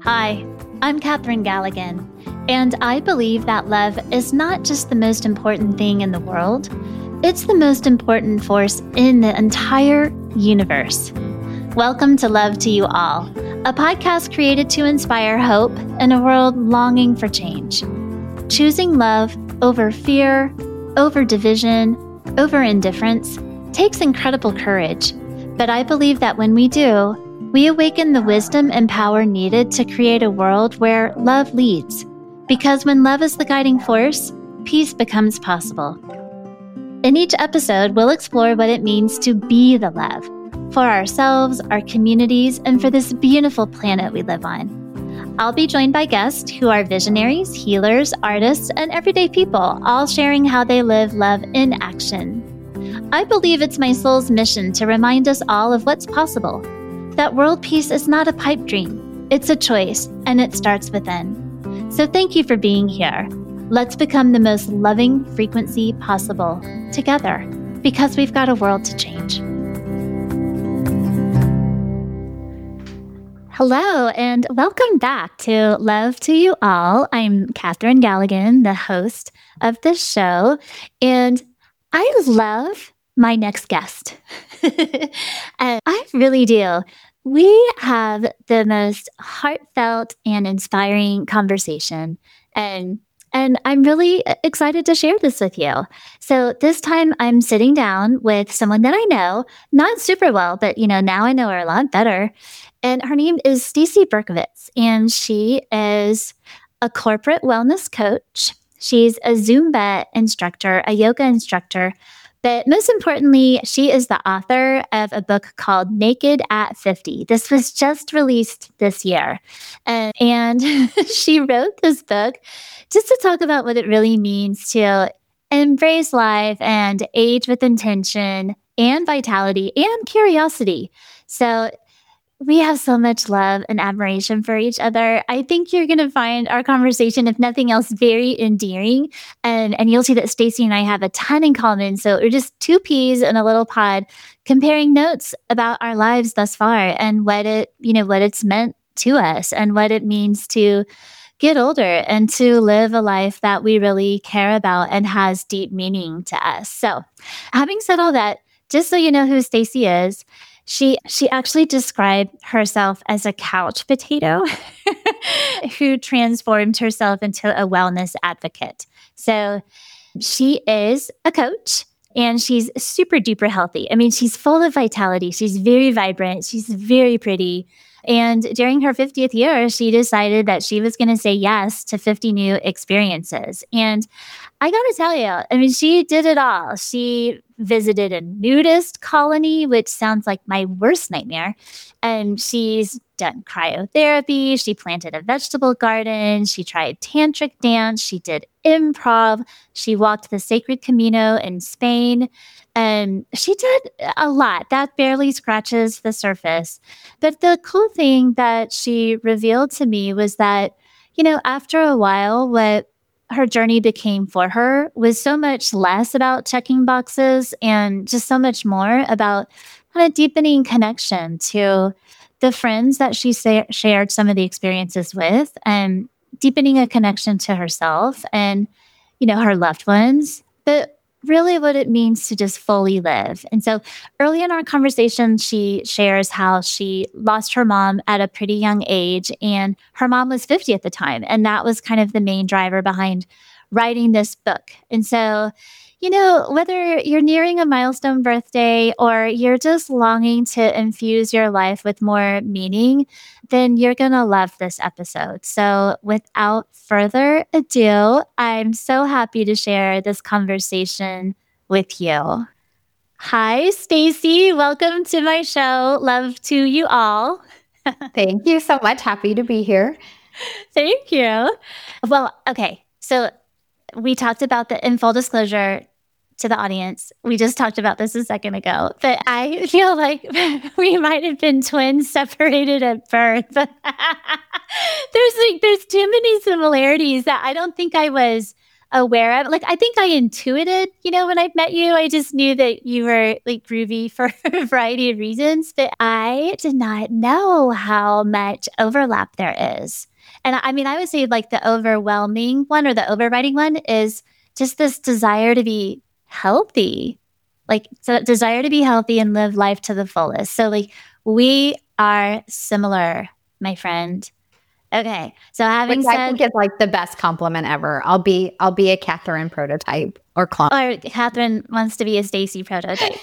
Hi, I'm Katherine Galligan, and I believe that love is not just the most important thing in the world, it's the most important force in the entire universe. Welcome to Love to You All, a podcast created to inspire hope in a world longing for change. Choosing love over fear, over division, over indifference takes incredible courage, but I believe that when we do, we awaken the wisdom and power needed to create a world where love leads. Because when love is the guiding force, peace becomes possible. In each episode, we'll explore what it means to be the love for ourselves, our communities, and for this beautiful planet we live on. I'll be joined by guests who are visionaries, healers, artists, and everyday people, all sharing how they live love in action. I believe it's my soul's mission to remind us all of what's possible. That world peace is not a pipe dream. It's a choice, and it starts within. So thank you for being here. Let's become the most loving frequency possible together, because we've got a world to change. Hello, and welcome back to Love to You All. I'm Katherine Galligan, the host of this show, and I love my next guest. And I really do. We have the most heartfelt and inspiring conversation, and I'm really excited to share this with you. So this time I'm sitting down with someone that I know, not super well, but now I know her a lot better. And her name is Stacey Berkovitz, and she is a corporate wellness coach. She's a Zumba instructor, a yoga instructor, but most importantly, she is the author of a book called Naked at 50. This was just released this year. And she wrote this book just to talk about what it really means to embrace life and age with intention and vitality and curiosity. So we have so much love and admiration for each other. I think you're going to find our conversation, if nothing else, very endearing. And you'll see that Stacey and I have a ton in common. So we're just two peas in a little pod comparing notes about our lives thus far and what it's meant to us and what it means to get older and to live a life that we really care about and has deep meaning to us. So having said all that, just so you know who Stacey is, She actually described herself as a couch potato who transformed herself into a wellness advocate. So she is a coach and she's super duper healthy. I mean, she's full of vitality. She's very vibrant. She's very pretty. And during her 50th year, she decided that she was going to say yes to 50 new experiences. And I got to tell you, I mean, she did it all. She visited a nudist colony, which sounds like my worst nightmare. And she's done cryotherapy. She planted a vegetable garden. She tried tantric dance. She did improv. She walked the Sacred Camino in Spain. And she did a lot. That barely scratches the surface. But the cool thing that she revealed to me was that, after a while, what her journey became for her was so much less about checking boxes and just so much more about kind of deepening connection to the friends that she shared some of the experiences with, and deepening a connection to herself and, her loved ones, but really what it means to just fully live. And so early in our conversation, she shares how she lost her mom at a pretty young age, and her mom was 50 at the time. And that was kind of the main driver behind writing this book. And so, whether you're nearing a milestone birthday or you're just longing to infuse your life with more meaning, then you're going to love this episode. So without further ado, I'm so happy to share this conversation with you. Hi, Stacey. Welcome to my show. Love to you all. Thank you so much. Happy to be here. Thank you. Well, okay. So we talked about in full disclosure to the audience, we just talked about this a second ago, but I feel like we might have been twins separated at birth. There's too many similarities that I don't think I was aware of. Like, I think I intuited, when I met you, I just knew that you were like groovy for a variety of reasons, but I did not know how much overlap there is. And I mean, I would say like the overwhelming one or the overriding one is just this desire to be healthy, like so desire to be healthy and live life to the fullest. So like we are similar, my friend. Okay. So Which having I said, think is like the best compliment ever. I'll be a Catherine prototype or clone. or Catherine wants to be a Stacy prototype.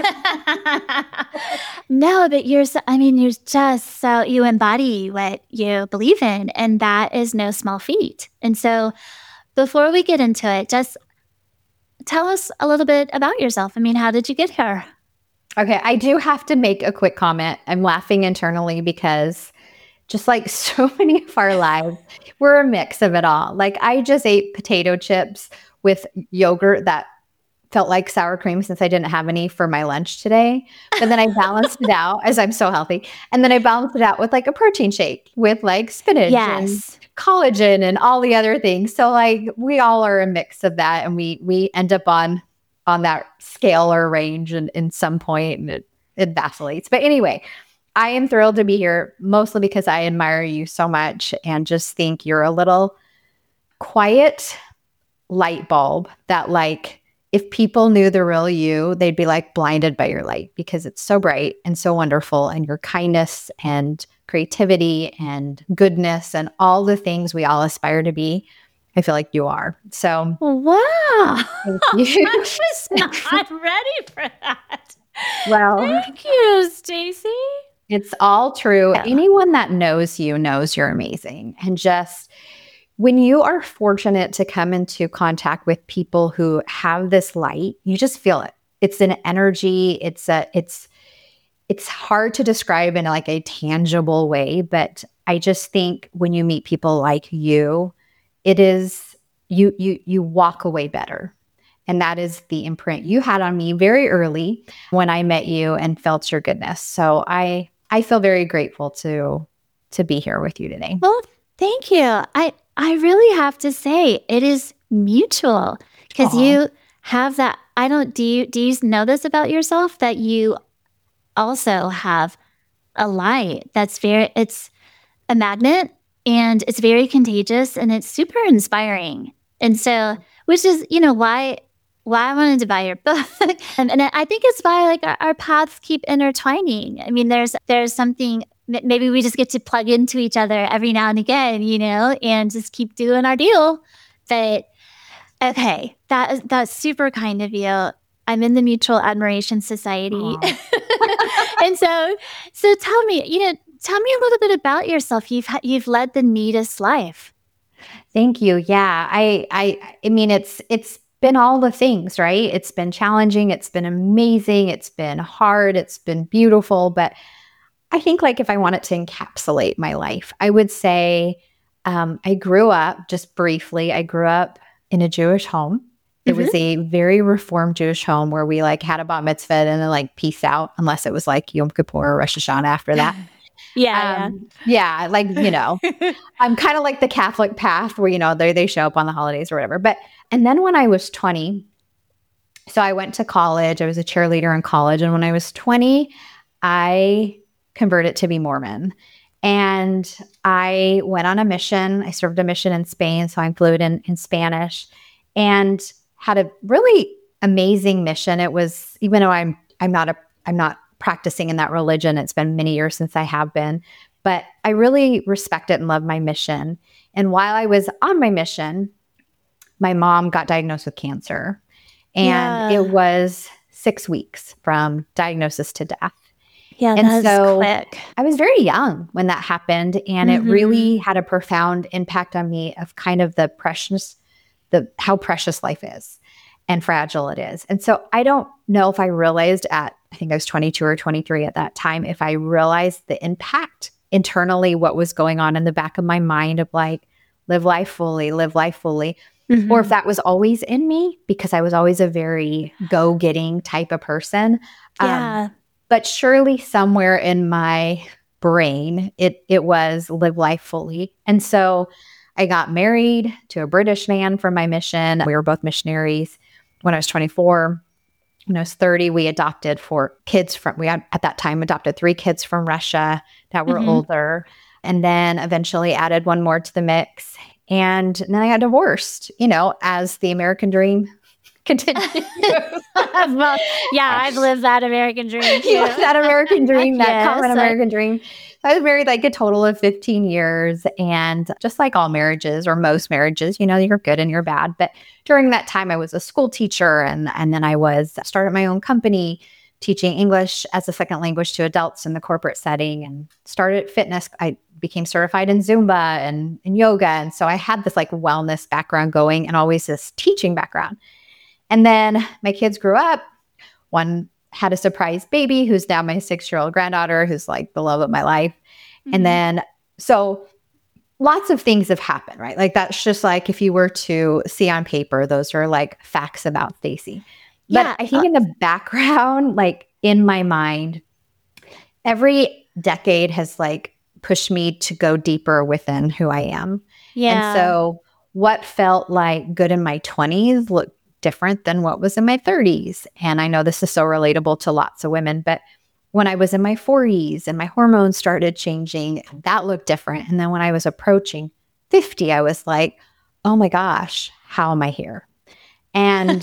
No, but I mean, you're just so, you embody what you believe in, and that is no small feat. And so before we get into it, just tell us a little bit about yourself. I mean, how did you get here? Okay, I do have to make a quick comment. I'm laughing internally because just like so many of our lives, we're a mix of it all. Like I just ate potato chips with yogurt that felt like sour cream since I didn't have any for my lunch today. But then I balanced it out as I'm so healthy. And then I balanced it out with like a protein shake with like spinach and Yes. collagen and all the other things. So like we all are a mix of that, and we end up on that scale or range and in some point, and it vacillates. But anyway, I am thrilled to be here mostly because I admire you so much and just think you're a little quiet light bulb that like if people knew the real you, they'd be like blinded by your light because it's so bright and so wonderful, and your kindness and creativity and goodness and all the things we all aspire to be. I feel like you are. So Wow. thank you. I was not ready for that. Well, Thank you, Stacy. it's all true. Yeah. Anyone that knows you knows you're amazing. And just when you are fortunate to come into contact with people who have this light, you just feel it. It's an energy. It's hard to describe in like a tangible way, but I just think when you meet people like you, it is you walk away better. And that is the imprint you had on me very early when I met you and felt your goodness. So I feel very grateful to be here with you today. Well, thank you. I really have to say it is mutual because Aw. you have that. I don't, do you know this about yourself that you also have a light that's it's a magnet and it's very contagious and it's super inspiring. And so, which is, why I wanted to buy your book. And I think it's why like our paths keep intertwining. I mean, there's something, maybe we just get to plug into each other every now and again, and just keep doing our deal. But okay, that's super kind of you. I'm in the Mutual Admiration Society. And so tell me, tell me a little bit about yourself. You've led the neatest life. Thank you. Yeah. I mean it's been all the things, right? It's been challenging, it's been amazing, it's been hard, it's been beautiful, but I think like if I wanted to encapsulate my life, I would say I grew up, just briefly, I grew up in a Jewish home. It was a very reformed Jewish home where we like had a bat mitzvah and then like peace out, unless it was like Yom Kippur or Rosh Hashanah after that. Yeah. Yeah, like, I'm kind of like the Catholic path where, they show up on the holidays or whatever. And then when I was 20, so I went to college, I was a cheerleader in college. And when I was 20, I converted to be Mormon. And I went on a mission. I served a mission in Spain, so I'm fluent in Spanish, and had a really amazing mission. It was, even though I'm not practicing in that religion, it's been many years since I have been, but I really respect it and love my mission. And while I was on my mission, my mom got diagnosed with cancer, and it was 6 weeks from diagnosis to death. Yeah, and so quick. I was very young when that happened, and it really had a profound impact on me of kind of how precious life is and fragile it is. And so I don't know if I realized I think I was 22 or 23 at that time, if I realized the impact internally, what was going on in the back of my mind of like, live life fully, or if that was always in me because I was always a very go-getting type of person. Yeah. But surely somewhere in my brain, it was live life fully. And so I got married to a British man from my mission. We were both missionaries. When I was 24, when I was 30, we adopted we had at that time adopted 3 kids from Russia that were older, and then eventually added one more to the mix. And then I got divorced, as the American dream continues. Well, yeah, I've lived that American dream too. You lived that American dream, that Yes, common American dream. So I was married like a total of 15 years. And just like all marriages or most marriages, you're good and you're bad. But during that time, I was a school teacher. And then I started my own company teaching English as a second language to adults in the corporate setting, and started fitness. I became certified in Zumba and in yoga. And so I had this like wellness background going and always this teaching background. And then my kids grew up. One had a surprise baby who's now my 6-year-old granddaughter, who's like the love of my life. And then, so lots of things have happened, right? Like that's just like, if you were to see on paper, those are like facts about Stacy. But I think in the background, like in my mind, every decade has like pushed me to go deeper within who I am. Yeah. And so what felt like good in my 20s looked different than what was in my 30s. And I know this is so relatable to lots of women, but when I was in my 40s and my hormones started changing, that looked different. And then when I was approaching 50, I was like, oh my gosh, how am I here? And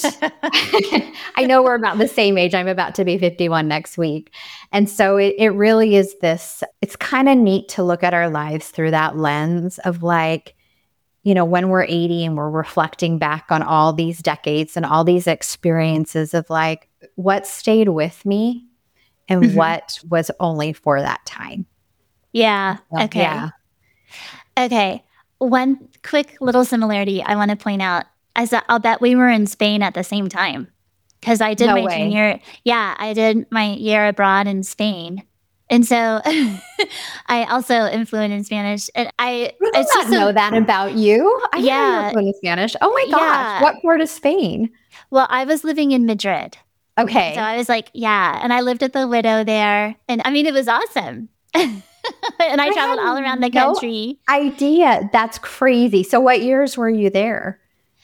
I know we're about the same age. I'm about to be 51 next week. And so it really is it's kind of neat to look at our lives through that lens of like, when we're 80 and we're reflecting back on all these decades and all these experiences of like, what stayed with me and what was only for that time. Yeah. So, Okay. yeah. Okay. One quick little similarity I want to point out is that I'll bet we were in Spain at the same time, because I did No my way. junior. Yeah, I did my year abroad in Spain. And so I also am fluent in Spanish. And I did not know that about you. I didn't know you were fluent in Spanish. Oh my gosh. Yeah. What part of Spain? Well, I was living in Madrid. Okay. So I was like, yeah. And I lived at the Widow there. And I mean, it was awesome. And I traveled all around the country. Idea. That's crazy. So what years were you there?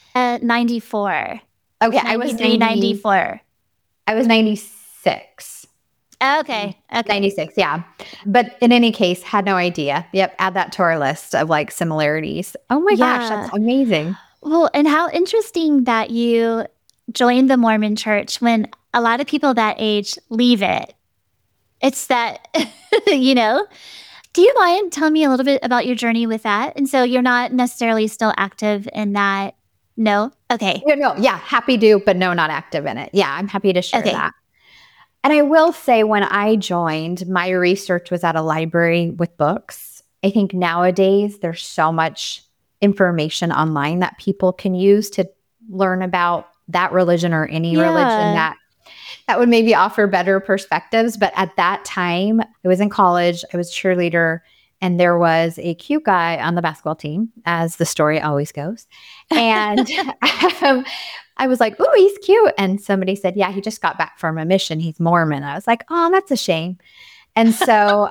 94. Okay. I was 94. I was 96. Okay. 96, yeah. But in any case, had no idea. Yep, add that to our list of like similarities. Oh my gosh, that's amazing. Well, and how interesting that you joined the Mormon Church when a lot of people that age leave it. It's that, do you mind telling me a little bit about your journey with that? And so you're not necessarily still active in that? No? Okay. No, yeah, happy to, but no, not active in it. Yeah, I'm happy to share that. And I will say when I joined, my research was at a library with books. I think nowadays there's so much information online that people can use to learn about that religion or any religion that would maybe offer better perspectives. But at that time, I was in college, I was a cheerleader, and there was a cute guy on the basketball team, as the story always goes. And I was like, "Ooh, he's cute." And somebody said, "Yeah, he just got back from a mission. He's Mormon." I was like, "Oh, that's a shame." And so,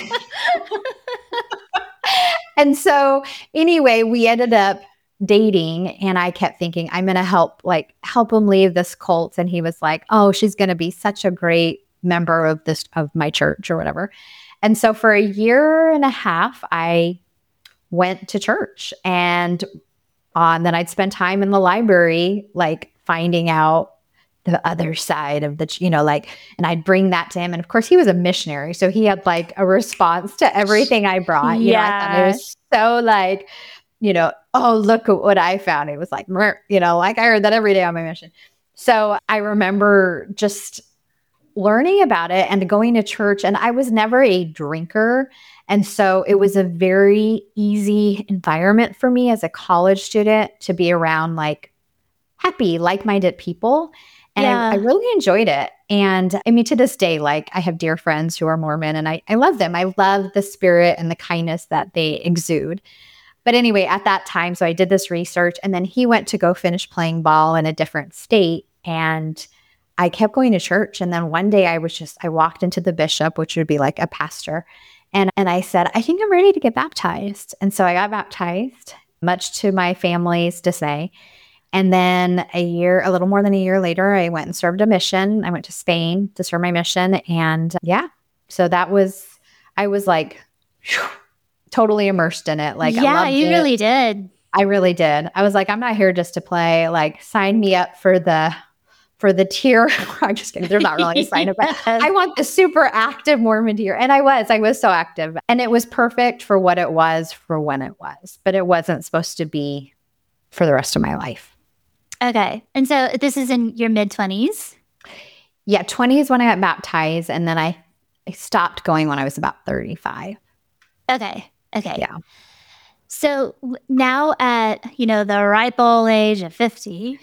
anyway, we ended up dating, and I kept thinking, I'm going to help him leave this cult. And he was like, "Oh, she's going to be such a great member of my church or whatever." And so for a year and a half, I went to church, and then I'd spend time in the library, like finding out the other side of and I'd bring that to him. And of course, he was a missionary, so he had like a response to everything I brought. I thought it was so like, oh, look at what I found. It was like, like I heard that every day on my mission. So I remember just learning about it and going to church, and I was never a drinker. And so it was a very easy environment for me as a college student to be around like happy, like-minded people. And I really enjoyed it. And I mean, to this day, like I have dear friends who are Mormon, and I love them. I love the spirit and the kindness that they exude. But anyway, at that time, so I did this research, and then he went to go finish playing ball in a different state. And I kept going to church. And then one day I walked into the bishop, which would be like a pastor. And I said, "I think I'm ready to get baptized." And so I got baptized. much to my family's dismay. And then a little more than a year later, I went and served a mission. I went to Spain to serve my mission. And so I was like totally immersed in it. Like, I loved you it. really did. I really did. I was like, I'm not here just to play. Like, sign me up for the tier. I'm just kidding. There's not really a sign up. Yes. I want the super active Mormon tier. And I was so active. And it was perfect for what it was for when it was. But it wasn't supposed to be for the rest of my life. Okay. And so this is in your mid-20s? Yeah, 20s when I got baptized. And then I stopped going when I was about 35. Okay. Yeah. So now at, the ripe old age of 50, which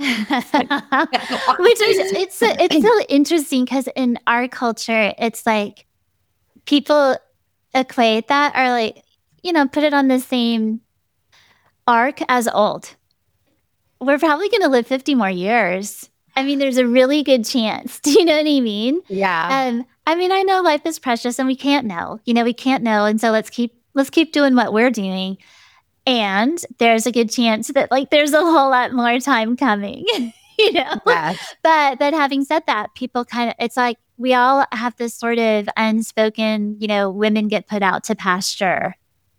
is, it's so interesting because in our culture, it's like people equate that or like, put it on the same arc as old. We're probably going to live 50 more years. I mean, there's a really good chance. Do you know what I mean? Yeah. I mean, I know life is precious and we can't know. We can't know. And so let's keep doing what we're doing. And there's a good chance that like there's a whole lot more time coming, Yes. But having said that, people it's like we all have this sort of unspoken, women get put out to pasture,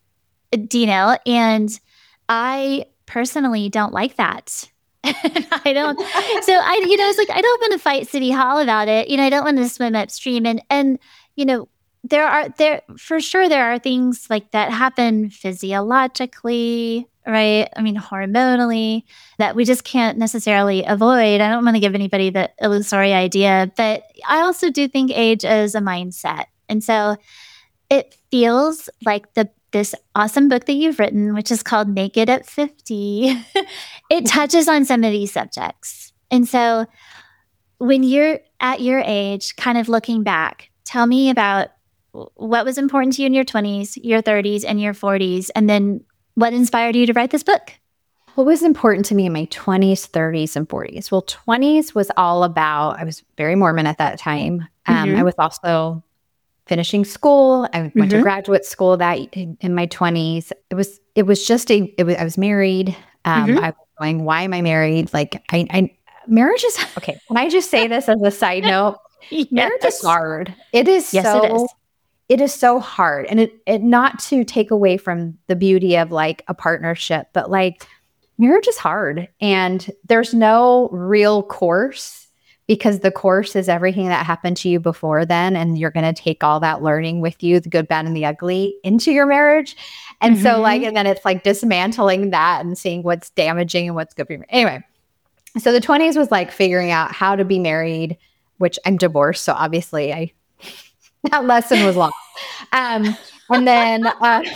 and I personally don't like that. I don't. So it's like I don't want to fight City Hall about it. I don't want to swim upstream, and there for sure there are things like that happen physiologically, right? I mean, hormonally that we just can't necessarily avoid. I don't want to give anybody the illusory idea, but I also do think age is a mindset, and so it feels like this awesome book that you've written, which is called Naked at 50, it touches on some of these subjects. And so when you're at your age, kind of looking back, tell me about what was important to you in your 20s, your 30s, and your 40s, and then what inspired you to write this book? What was important to me in my 20s, 30s, and 40s? Well, 20s was all about, I was very Mormon at that time. I was also finishing school. I went to graduate school in my 20s. It was just I was married. I was going, why am I married? Like marriage is okay. Can I just say this as a side note? Yes. Marriage is hard. It is it is so hard. And it not to take away from the beauty of like a partnership, but like marriage is hard and there's no real course. Because the course is everything that happened to you before then, and you're going to take all that learning with you, the good, bad, and the ugly, into your marriage. And so and then it's like dismantling that and seeing what's damaging and what's good for you. Anyway, so the 20s was like figuring out how to be married, which I'm divorced. So obviously that lesson was long. And then,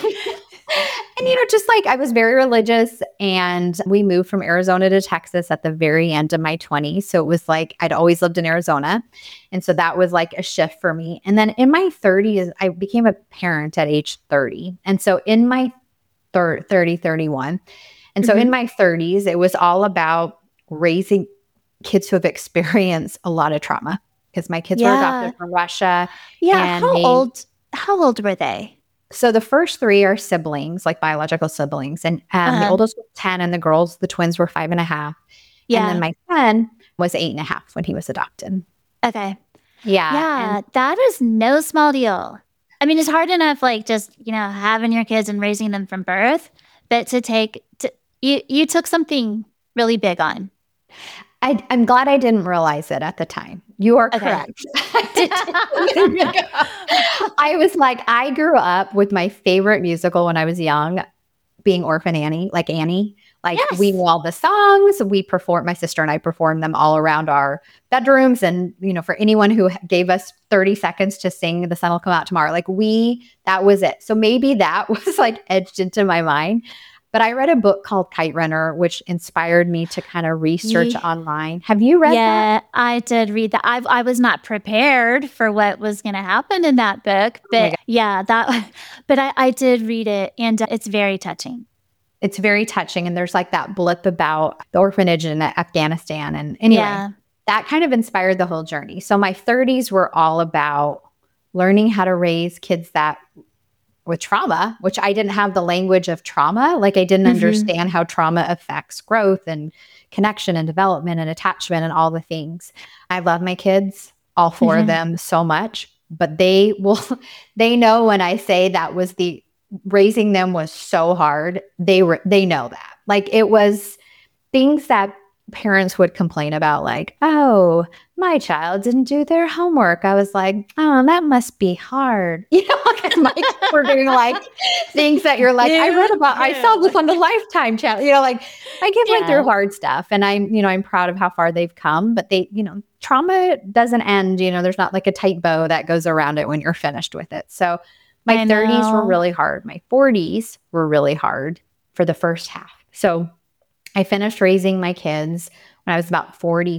just like I was very religious and we moved from Arizona to Texas at the very end of my 20s. So it was like I'd always lived in Arizona. And so that was like a shift for me. And then in my 30s, I became a parent at age 30. And so in my 31. And so in my 30s, it was all about raising kids who have experienced a lot of trauma because my kids were adopted from Russia. Yeah. How old were they? So the first three are siblings, like biological siblings. And the oldest was 10 and the twins were 5.5. Yeah. And then my son was 8.5 when he was adopted. Okay. Yeah. Yeah. That is no small deal. I mean, it's hard enough, like just, having your kids and raising them from birth, but you took something really big on. I'm glad I didn't realize it at the time. You are correct. I was like, I grew up with my favorite musical when I was young being Orphan Annie, like Annie. Like we knew all the songs. My sister and I performed them all around our bedrooms. And, for anyone who gave us 30 seconds to sing The Sun Will Come Out Tomorrow, that was it. So maybe that was like etched into my mind. But I read a book called Kite Runner, which inspired me to kind of research online. Have you read that? Yeah, I did read that. I was not prepared for what was going to happen in that book. But but I did read it and it's very touching. It's very touching. And there's like that blip about the orphanage in Afghanistan. And anyway, that kind of inspired the whole journey. So my 30s were all about learning how to raise kids that with trauma, which I didn't have the language of trauma. Like I didn't understand how trauma affects growth and connection and development and attachment and all the things. I love my kids, all four of them so much, but they know when I say that was raising them was so hard. They know that. Like it was things that parents would complain about, like, oh, my child didn't do their homework. I was like, oh, that must be hard. Because my kids were doing like things that you're like, I read about, I saw this on the Lifetime channel, like my kids went through hard stuff, and I'm proud of how far they've come, but they, trauma doesn't end, there's not like a tight bow that goes around it when you're finished with it. So my 30s were really hard. My 40s were really hard for the first half. So I finished raising my kids when I was about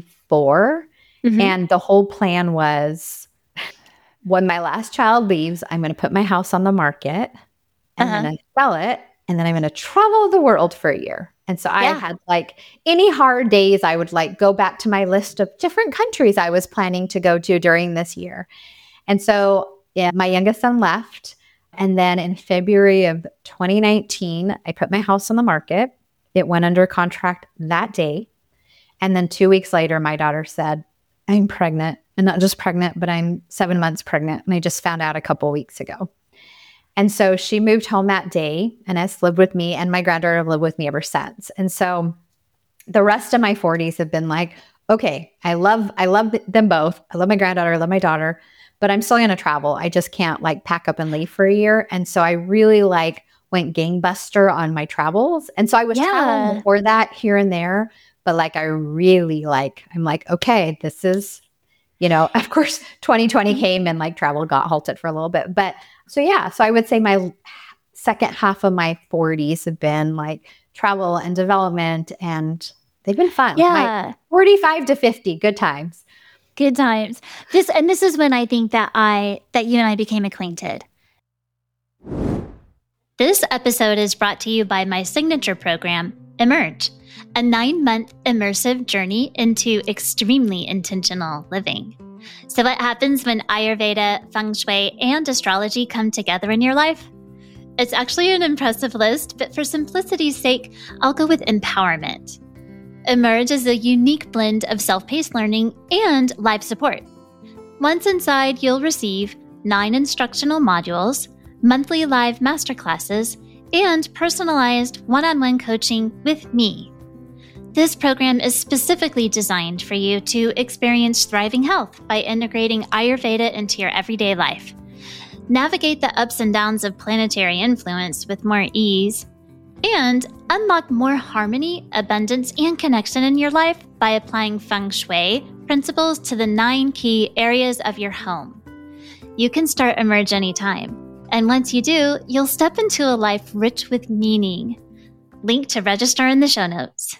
44. And the whole plan was when my last child leaves, I'm going to put my house on the market and I'm going to sell it. And then I'm going to travel the world for a year. And so I had like any hard days, I would like go back to my list of different countries I was planning to go to during this year. And so my youngest son left. And then in February of 2019, I put my house on the market. It went under contract that day. And then 2 weeks later, my daughter said, I'm pregnant. And not just pregnant, but I'm 7 months pregnant. And I just found out a couple weeks ago. And so she moved home that day and has lived with me, and my granddaughter have lived with me ever since. And so the rest of my 40s have been like, okay, I love them both. I love my granddaughter, I love my daughter, but I'm still going to travel. I just can't like pack up and leave for a year. And so I really went gangbuster on my travels. And so I was traveling before that here and there, but like I really I'm like, okay, this is, of course 2020 came and like travel got halted for a little bit. But so I would say my second half of my 40s have been like travel and development, and they've been fun. Yeah. 45 to 50, good times. Good times. This is when I think that you and I became acquainted. This episode is brought to you by my signature program, Emerge, a 9-month immersive journey into extremely intentional living. So what happens when Ayurveda, Feng Shui, and astrology come together in your life? It's actually an impressive list, but for simplicity's sake, I'll go with empowerment. Emerge is a unique blend of self-paced learning and live support. Once inside, you'll receive 9 instructional modules, monthly live masterclasses, and personalized one-on-one coaching with me. This program is specifically designed for you to experience thriving health by integrating Ayurveda into your everyday life. Navigate the ups and downs of planetary influence with more ease, and unlock more harmony, abundance, and connection in your life by applying Feng Shui principles to the 9 key areas of your home. You can start Emerge anytime, and once you do, you'll step into a life rich with meaning. Link to register in the show notes.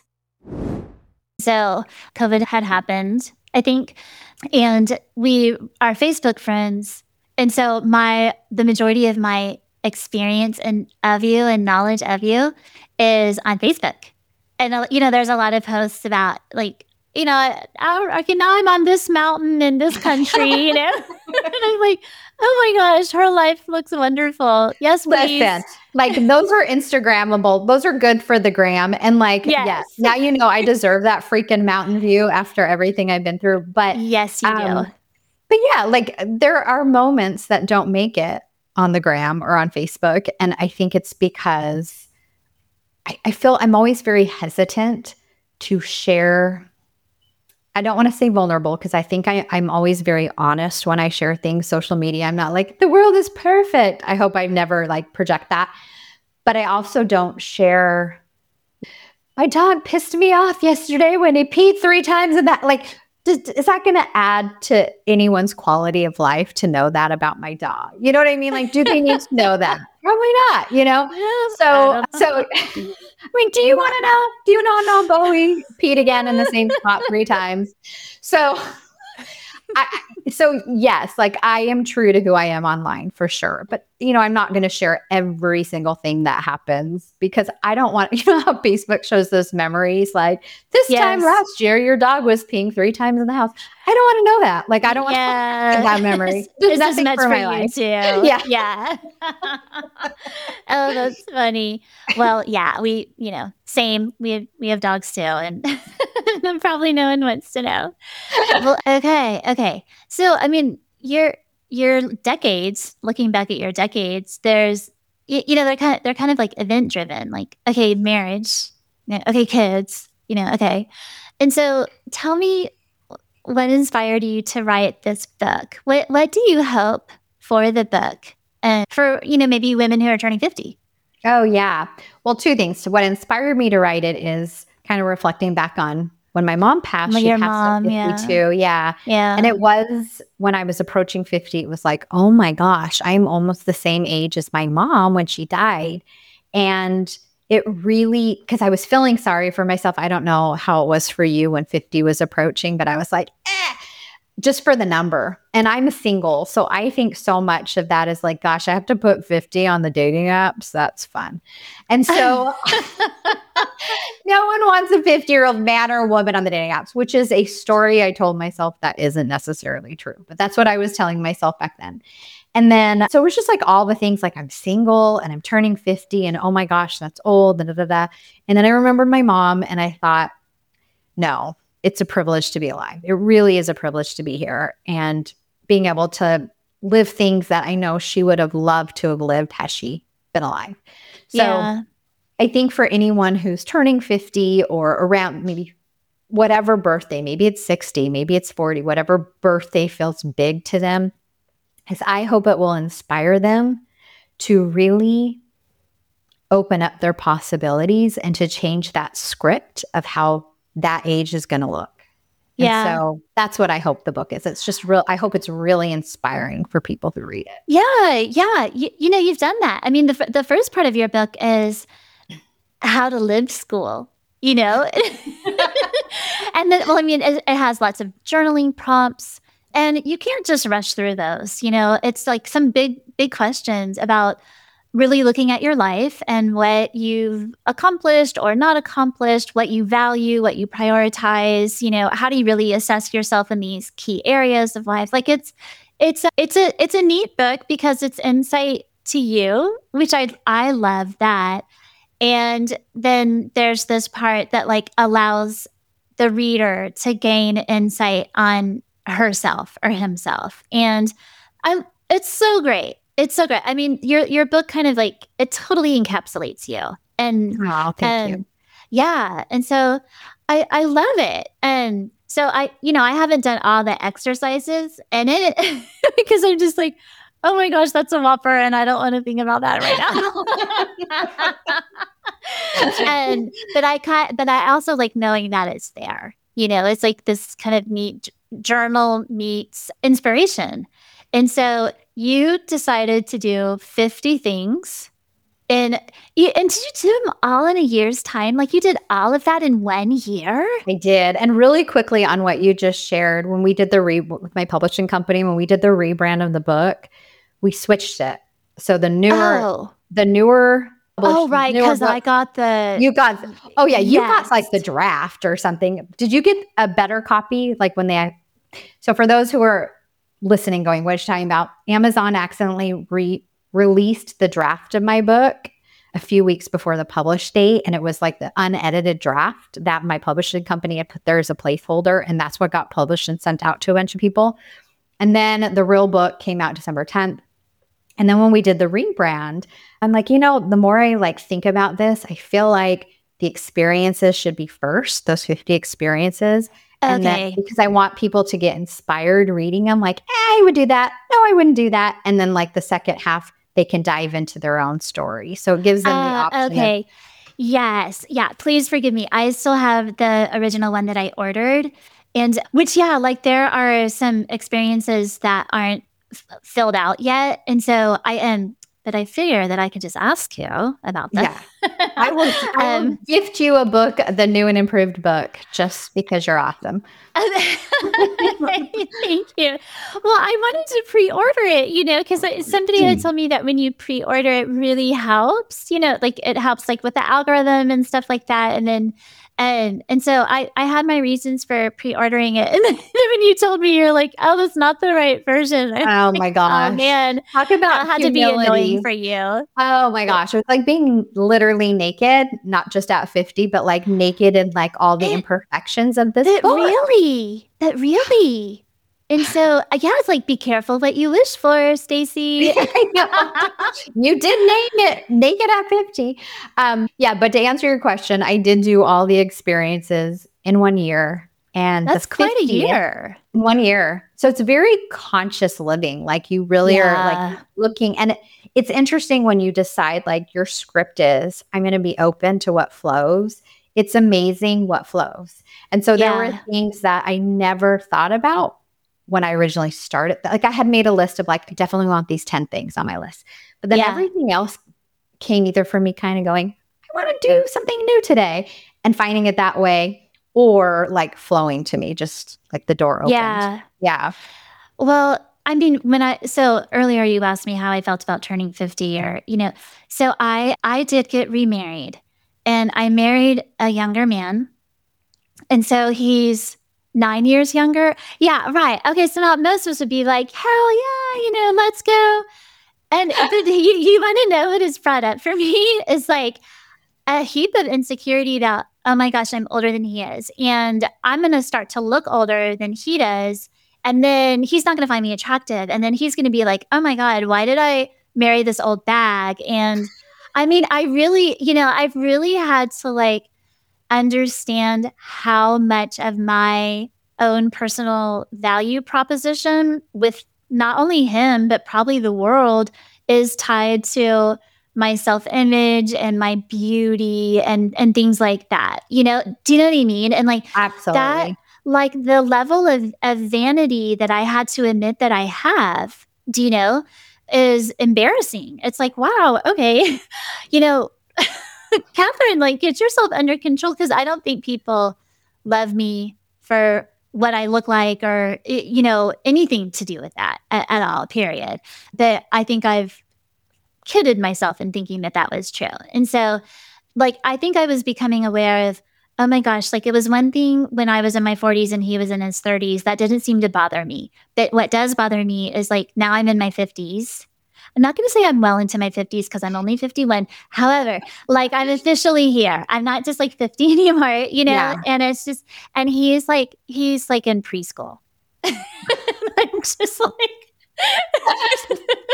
So COVID had happened, I think, and we are Facebook friends. And so the majority of my experience of you and knowledge of you is on Facebook. And, there's a lot of posts about like, now I'm on this mountain in this country, and I'm like, oh my gosh, her life looks wonderful. Yes, please. Listen, like those are Instagrammable. Those are good for the gram. And like, yes, now I deserve that freaking mountain view after everything I've been through. But yes, you do. But yeah, like there are moments that don't make it on the gram or on Facebook. And I think it's because I feel I'm always very hesitant to share. I don't want to say vulnerable, because I think I'm always very honest when I share things social media. I'm not like, the world is perfect. I hope I never like project that. But I also don't share, my dog pissed me off yesterday when he peed 3 times in that. Like, is that going to add to anyone's quality of life to know that about my dog? You know what I mean? Like, do they need to know that? Probably not, So, I mean, do you want to know? Do you not know Bowie peed again in the same spot 3 times? So, yes, like I am true to who I am online for sure. But I'm not going to share every single thing that happens because I don't want, how Facebook shows those memories like this time Yes. last year, your dog was peeing 3 times in the house. I don't want to know that. Like, I don't want to Yeah. that memory. There's It's as nothing much for for my you life. too. Yeah. Yeah. Oh, that's funny. Well, yeah, same. We have dogs too, and probably no one wants to know. Well, okay. So, I mean, your decades, looking back at your decades, there's they're kind of like event driven. Like, okay, marriage, okay, kids, okay. And so, tell me what inspired you to write this book? What do you hope for the book and for maybe women who are turning 50? Oh, yeah. Well, 2 things. So what inspired me to write it is kind of reflecting back on when my mom passed. She Your passed at mom, yeah, 52. Yeah. And yeah, it was when I was approaching 50, it was like, oh my gosh, I'm almost the same age as my mom when she died. And it really, because I was feeling sorry for myself. I don't know how it was for you when 50 was approaching, but I was like, just for the number. And I'm single. So I think so much of that is like, gosh, I have to put 50 on the dating apps. That's fun. And so no one wants a 50-year-old man or woman on the dating apps, which is a story I told myself that isn't necessarily true. But that's what I was telling myself back then. And then, so it was just like all the things like I'm single and I'm turning 50 and oh my gosh, that's old. Da, da, da, da. And then I remembered my mom and I thought, no, it's a privilege to be alive. It really is a privilege to be here and being able to live things that I know she would have loved to have lived had she been alive. So yeah, I think for anyone who's turning 50 or around maybe whatever birthday, maybe it's 60, maybe it's 40, whatever birthday feels big to them, is I hope it will inspire them to really open up their possibilities and to change that script of how that age is going to look. yeah, And so that's what I hope the book is. It's just real. I hope it's really inspiring for people who read it. yeah. You've done that. I mean, the first part of your book is how to live school. And then, well, I mean, it has lots of journaling prompts, and you can't just rush through those. It's like some big questions about really looking at your life and what you've accomplished or not accomplished, what you value, what you prioritize. How do you really assess yourself in these key areas of life? Like it's a neat book because it's insight to you, which I love that. And then there's this part that like allows the reader to gain insight on herself or himself. And it's so great. It's so great. I mean, your book kind of like it totally encapsulates you. And Oh, thank you. yeah. And so I love it. And so I haven't done all the exercises in it because I'm just like, oh my gosh, that's a whopper. And I don't want to think about that right now. But I also like knowing that it's there. It's like this kind of neat journal meets inspiration. And so you decided to do 50 things. And did you do them all in a year's time? Like you did all of that in 1 year? I did. And really quickly on what you just shared, when we did with my publishing company, when we did the rebrand of the book, we switched it. So the newer Oh, right, because I got you got, oh yeah, you got yes. like the draft or something. Did you get a better copy? Like so for those who are listening going, what is she talking about? Amazon accidentally released the draft of my book a few weeks before the published date. And it was like the unedited draft that my publishing company had put there as a placeholder. And that's what got published and sent out to a bunch of people. And then the real book came out December 10th. And then when we did the rebrand, I'm like, the more I like think about this, I feel like the experiences should be first, those 50 experiences. And then because I want people to get inspired reading them, like, I would do that. No, I wouldn't do that. And then like the second half, they can dive into their own story. So it gives them the option. Okay. Yes. Yeah. Please forgive me. I still have the original one that I ordered. And which, yeah, like there are some experiences that aren't filled out yet. And so I am but I figure that I could just ask you about that. Yeah. I will gift you a book, the new and improved book, just because you're awesome. Thank you. Well, I wanted to pre-order it, because somebody had told me that when you pre-order, it really helps, like it helps like with the algorithm and stuff like that. And then, and so I had my reasons for pre-ordering it. And then when you told me, you're like, oh, that's not the right version. Oh my gosh. Oh man. Talk about that had to be annoying for you. Oh my gosh. It was like being literally naked, not just at 50, but like naked in like all the imperfections of this book. That really. And so, it's like, be careful what you wish for, Stacy. I know. You did name it Naked at 50. But to answer your question, I did do all the experiences in 1 year. And that's quite a year. 1 year. So it's very conscious living. Like you really are like looking. And it's interesting when you decide like your script is, I'm going to be open to what flows. It's amazing what flows. And so there were things that I never thought about when I originally started. Like I had made a list of like, I definitely want these 10 things on my list. But then everything else came either from me kind of going, I want to do something new today, and finding it that way, or like flowing to me, just like the door opened. Yeah. Well, I mean, so earlier you asked me how I felt about turning 50 or, so I did get remarried, and I married a younger man. And so he's 9 years younger. Yeah, right. Okay, so now most of us would be like, hell yeah, let's go. And but you want to know what is brought up for me is like a heap of insecurity that, oh my gosh, I'm older than he is. And I'm going to start to look older than he does. And then he's not going to find me attractive. And then he's going to be like, oh my God, why did I marry this old bag? And I mean, I've really had to like understand how much of my own personal value proposition with not only him, but probably the world is tied to my self-image and my beauty and things like that. Do you know what I mean? And like absolutely that, like the level of vanity that I had to admit that I have, is embarrassing. It's like, wow, okay, Catherine, like get yourself under control, because I don't think people love me for what I look like or, anything to do with that at all, period. But I think I've kidded myself in thinking that was true. And so, like, I think I was becoming aware of, oh my gosh, like it was one thing when I was in my 40s and he was in his 30s. That didn't seem to bother me. But what does bother me is like now I'm in my 50s. I'm not going to say I'm well into my 50s because I'm only 51. However, like I'm officially here. I'm not just like 50 anymore, and it's just, and he's like in preschool. I'm just like,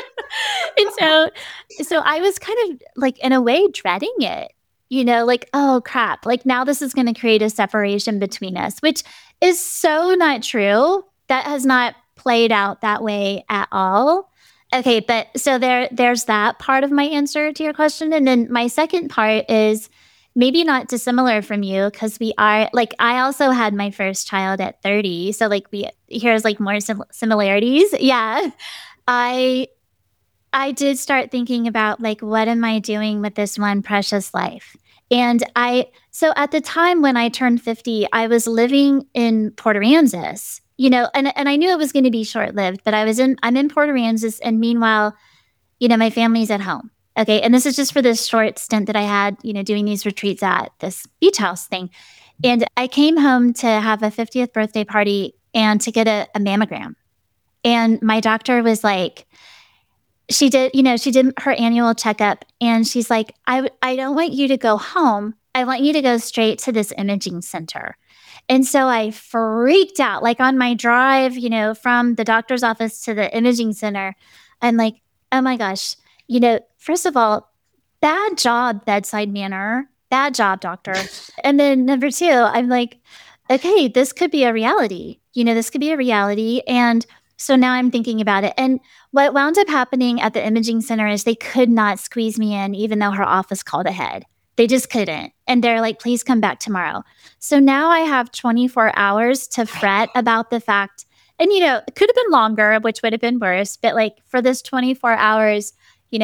and so I was kind of like in a way dreading it, like, oh crap, like now this is going to create a separation between us, which is so not true. That has not played out that way at all. Okay, but so there's that part of my answer to your question. And then my second part is maybe not dissimilar from you, because we are like, I also had my first child at 30. So like here's like more similarities. Yeah. I did start thinking about like, what am I doing with this one precious life? And so at the time when I turned 50, I was living in Port Aransas, and I knew it was going to be short-lived, but I'm in Port Aransas, and meanwhile, my family's at home. Okay. And this is just for this short stint that I had, doing these retreats at this beach house thing. And I came home to have a 50th birthday party and to get a mammogram. And my doctor was like, she did her annual checkup, and she's like, I don't want you to go home. I want you to go straight to this imaging center. And so I freaked out, like on my drive, from the doctor's office to the imaging center. I'm like, oh my gosh, first of all, bad job, bedside manner, bad job, doctor. And then number two, I'm like, okay, this could be a reality. This could be a reality. And so now I'm thinking about it. And what wound up happening at the imaging center is they could not squeeze me in, even though her office called ahead. They just couldn't. And they're like, please come back tomorrow. So now I have 24 hours to fret about the fact, and, it could have been longer, which would have been worse. But like for this 24 hours,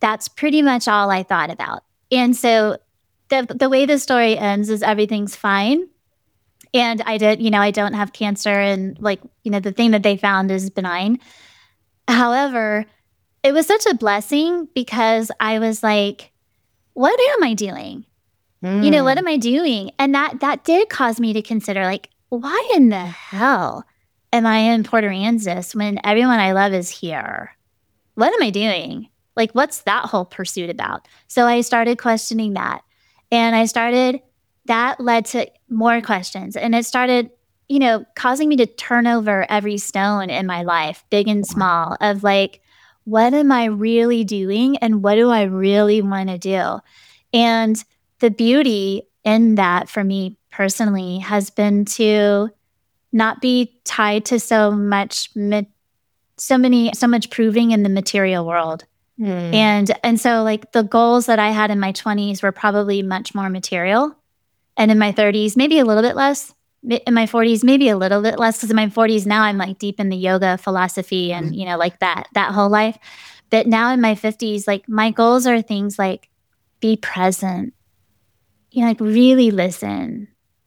that's pretty much all I thought about. And so the way the story ends is everything's fine. And I don't have cancer, and the thing that they found is benign. However, it was such a blessing because I was like, what am I doing? What am I doing? And that did cause me to consider, like, why in the hell am I in Port Aransas when everyone I love is here? What am I doing? Like, what's that whole pursuit about? So I started questioning that. And that led to more questions. And it started, causing me to turn over every stone in my life, big and small, of like, what am I really doing? And what do I really want to do? And the beauty in that for me personally has been to not be tied to so much proving in the material world. And so like the goals that I had in my 20s were probably much more material. And in my 30s, maybe a little bit less. In my 40s, maybe a little bit less, because in my 40s now I'm like deep in the yoga philosophy and, like that whole life. But now in my 50s, like my goals are things like be present, like really listen,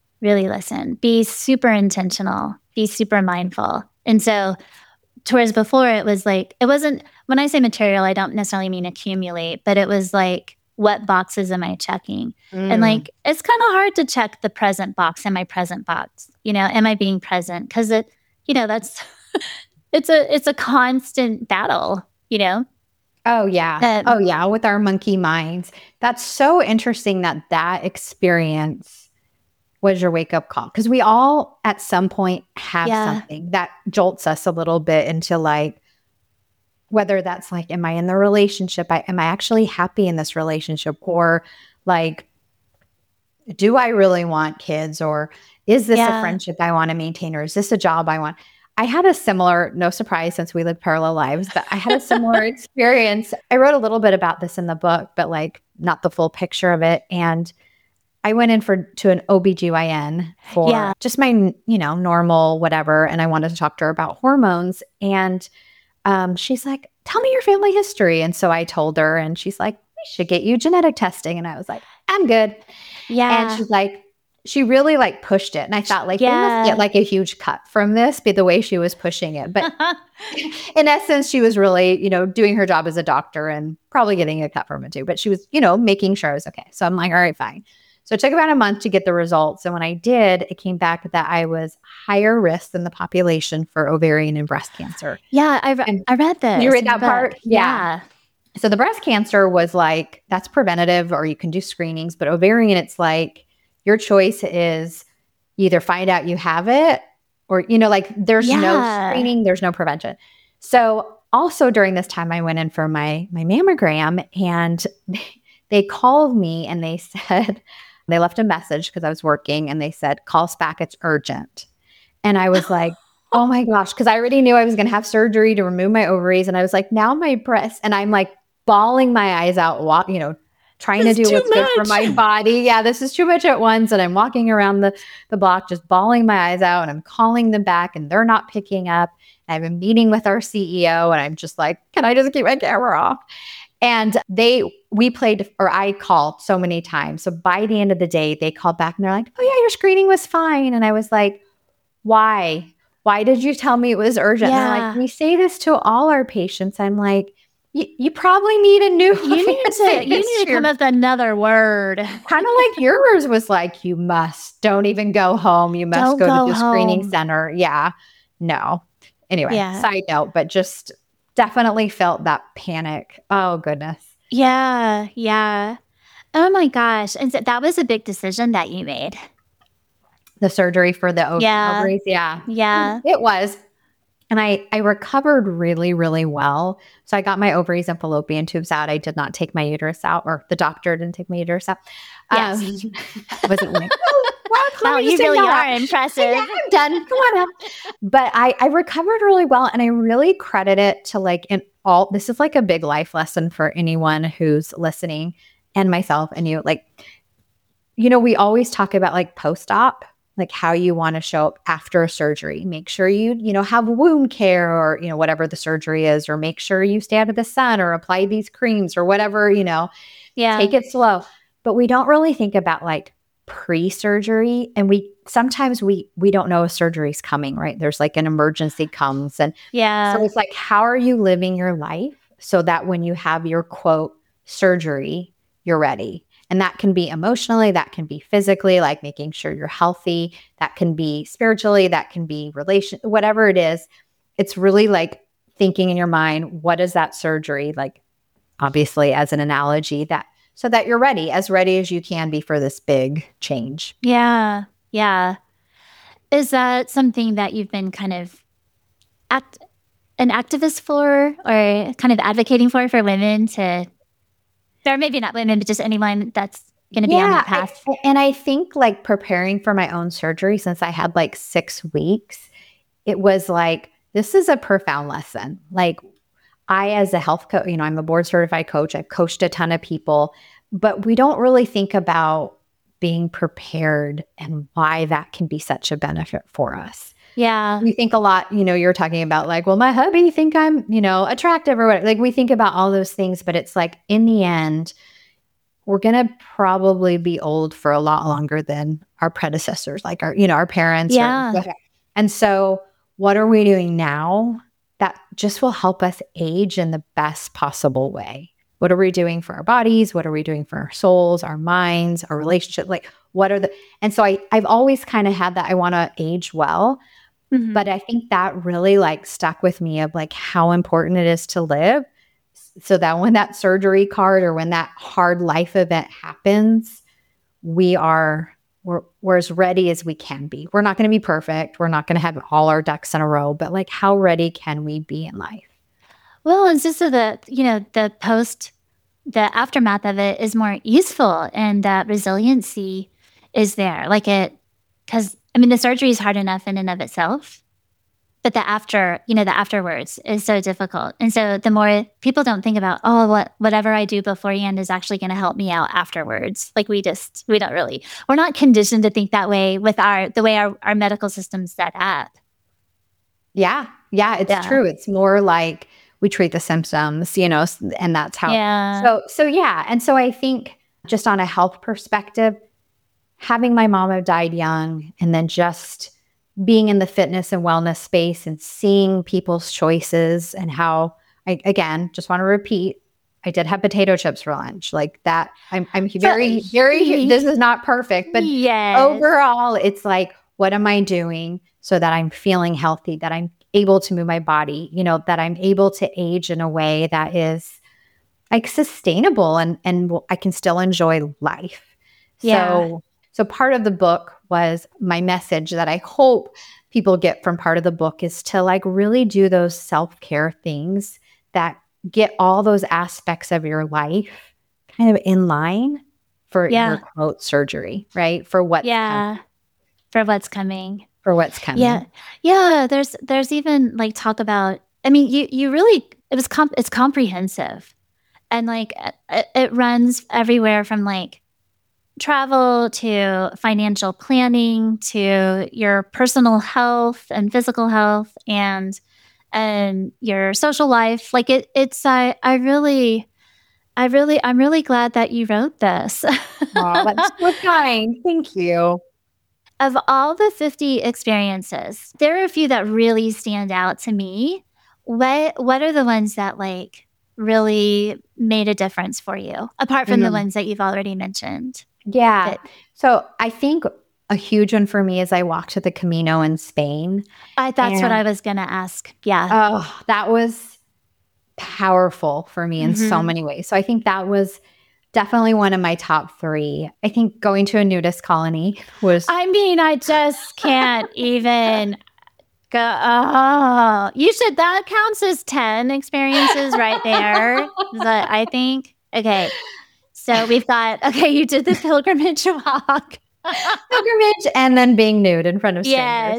be super intentional, be super mindful. And so whereas before it wasn't, when I say material, I don't necessarily mean accumulate, but it was like, what boxes am I checking? And like, it's kind of hard to check the present box. Am I present box? Am I being present? Because that's, it's a constant battle, Oh, yeah. With our monkey minds. That's so interesting that experience was your wake-up call. Because we all, at some point, have something that jolts us a little bit into like, whether that's like, am I in the relationship? Am I actually happy in this relationship? Or like, do I really want kids? Or is this a friendship I want to maintain? Or is this a job I want? I had a similar, no surprise since we live parallel lives, but I had a similar experience. I wrote a little bit about this in the book, but like not the full picture of it. And I went in to an OBGYN for just my, normal whatever. And I wanted to talk to her about hormones. And she's like, tell me your family history. And so I told her, and she's like, we should get you genetic testing. And I was like, I'm good. Yeah. And she's like, she really like pushed it. And I thought like, they must get like a huge cut from this, be the way she was pushing it. But in essence, she was really, doing her job as a doctor and probably getting a cut from it too. But she was, making sure I was okay. So I'm like, all right, fine. So it took about a month to get the results. And when I did, it came back that I was higher risk than the population for ovarian and breast cancer. Yeah, I read this. You read that part? Yeah. So the breast cancer was like, that's preventative or you can do screenings. But ovarian, it's like your choice is either find out you have it or, like there's no screening, there's no prevention. So also during this time, I went in for my mammogram and they called me and they said, they left a message because I was working and they said, call us back, it's urgent. And I was like, oh my gosh, because I already knew I was going to have surgery to remove my ovaries. And I was like, now my breasts, and I'm like bawling my eyes out, trying to do what's good for my body. Yeah, this is too much at once. And I'm walking around the block, just bawling my eyes out, and I'm calling them back and they're not picking up. I have a meeting with our CEO and I'm just like, can I just keep my camera off? And I called so many times. So by the end of the day, they called back and they're like, oh yeah, your screening was fine. And I was like, why? Why did you tell me it was urgent? Yeah. And they're like, we say this to all our patients. I'm like, you probably need a new You need to come up with another word. Kind of like yours was like, don't even go home. You must go to the screening center. Yeah. No. Anyway, side note, but just definitely felt that panic. Oh, goodness. Yeah. Yeah. Oh, my gosh. And so that was a big decision that you made. The surgery for the ovaries? Yeah. Yeah. It was. And I recovered really, really well. So I got my ovaries and fallopian tubes out. I did not take my uterus out, or the doctor didn't take my uterus out. Yes. Wasn't like, wow, you really are impressive. Yeah, I'm done. Come on up. But I recovered really well. And I really credit it to this is like a big life lesson for anyone who's listening, and myself and you. Like, we always talk about like post-op like how you want to show up after a surgery. Make sure you have wound care or, whatever the surgery is, or make sure you stay out of the sun or apply these creams or whatever, Yeah. take it slow. But we don't really think about like pre-surgery. And sometimes we don't know a surgery's coming, right? There's like an emergency comes. And Yeah. so it's like, how are you living your life so that when you have your quote surgery, you're ready? And that can be emotionally, that can be physically, like making sure you're healthy. That can be spiritually, that can be whatever it is. It's really like thinking in your mind, what is that surgery? Like, obviously, as an analogy, so that you're ready as you can be for this big change. Yeah. Yeah. Is that something that you've been kind of an activist for, or kind of advocating for women to, or maybe not women, but just anyone that's going to be on that path? And I think like preparing for my own surgery, since I had like 6 weeks, it was like, this is a profound lesson. Like, I, as a health coach, I'm a board certified coach. I've coached a ton of people, but we don't really think about being prepared and why that can be such a benefit for us. Yeah. We think a lot, you're talking about like, well, my hubby think I'm, attractive or whatever. Like, we think about all those things, but it's like, in the end, we're going to probably be old for a lot longer than our predecessors, like our parents. Yeah. And so what are we doing now that just will help us age in the best possible way? What are we doing for our bodies? What are we doing for our souls, our minds, our relationship? Like, and so I've always kind of had that I want to age well. Mm-hmm. But I think that really like stuck with me of like how important it is to live, so that when that surgery card or when that hard life event happens, we're as ready as we can be. We're not going to be perfect. We're not going to have all our ducks in a row, but like, how ready can we be in life? Well, it's just so that, the aftermath of it is more useful, and that resiliency is there. Like because the surgery is hard enough in and of itself, but the afterwards is so difficult. And so the more people don't think about, whatever I do beforehand is actually going to help me out afterwards. Like we're not conditioned to think that way with the way our medical system's set up. Yeah. Yeah. It's true. It's more like we treat the symptoms, and that's how. Yeah. So yeah. And so I think just on a health perspective, having my mom have died young, and then just being in the fitness and wellness space and seeing people's choices, and how again, just want to repeat, I did have potato chips for lunch. Like that. I'm very, very, this is not perfect, but overall it's like, what am I doing so that I'm feeling healthy, that I'm able to move my body, that I'm able to age in a way that is like sustainable and I can still enjoy life. Yeah. So part of the book was my message that I hope people get from part of the book is to like really do those self-care things that get all those aspects of your life kind of in line for your quote surgery, right? For what's coming. For what's coming. For what's coming. Yeah. Yeah. There's even like talk about, you really, it's comprehensive, and like it runs everywhere from like travel to financial planning to your personal health and physical health and your social life. Like I'm really glad that you wrote this. Oh, that's so kind. Thank you. Of all the 50 experiences, there are a few that really stand out to me. What are the ones that like really made a difference for you, apart from the ones that you've already mentioned? Yeah. So I think a huge one for me is I walked to the Camino in Spain. That's what I was going to ask. Yeah. Oh, that was powerful for me in so many ways. So I think that was definitely one of my top 3. I think going to a nudist colony was... I just can't even go. Oh, that counts as 10 experiences right there. I think. Okay. So we've got, you did the pilgrimage walk. Pilgrimage and then being nude in front of strangers. Yes.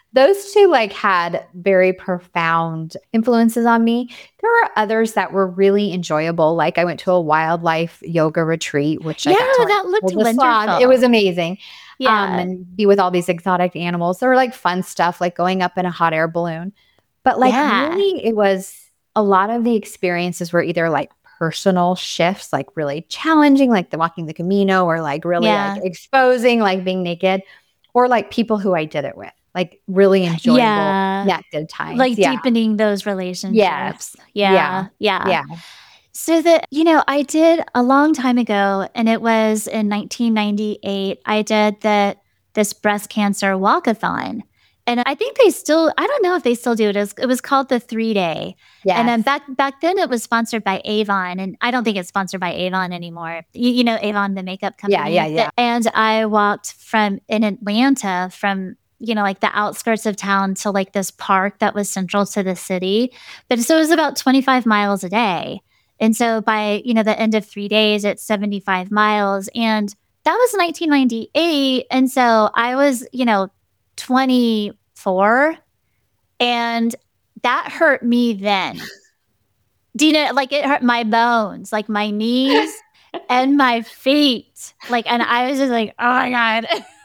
those two like had very profound influences on me. There were others that were really enjoyable. Like I went to a wildlife yoga retreat, which I Yeah, got to like that looked hold the slog. It wonderful. was amazing. Yeah. And be with all these exotic animals. There were like fun stuff like going up in a hot air balloon. But like Yeah. really it was a lot of the experiences were either like personal shifts, like really challenging, like the walking the Camino, or like really like Yeah. exposing, like being naked, or like people who I did it with, like really enjoyable, Yeah. connected times. Like Yeah. deepening those Yes. relationships. Yeah. Yeah. Yeah. Yeah. So that, I did a long time ago, and it was in 1998, I did this breast cancer walkathon. And I think I don't know if they still do it. It was called the 3 day. And then Yes. back then it was sponsored by Avon. And I don't think it's sponsored by Avon anymore. You know, Avon, the makeup Yeah. Yeah. company. Yeah. And I walked in Atlanta from, like the outskirts of town to like this park that was central to the city. But so it was about 25 miles a day. And so by, the end of 3 days, it's 75 miles. And that was 1998. And so I was, 24. And that hurt me then. Do you know, like it hurt my bones, like my knees and my feet. Like, and I was just like, oh my God.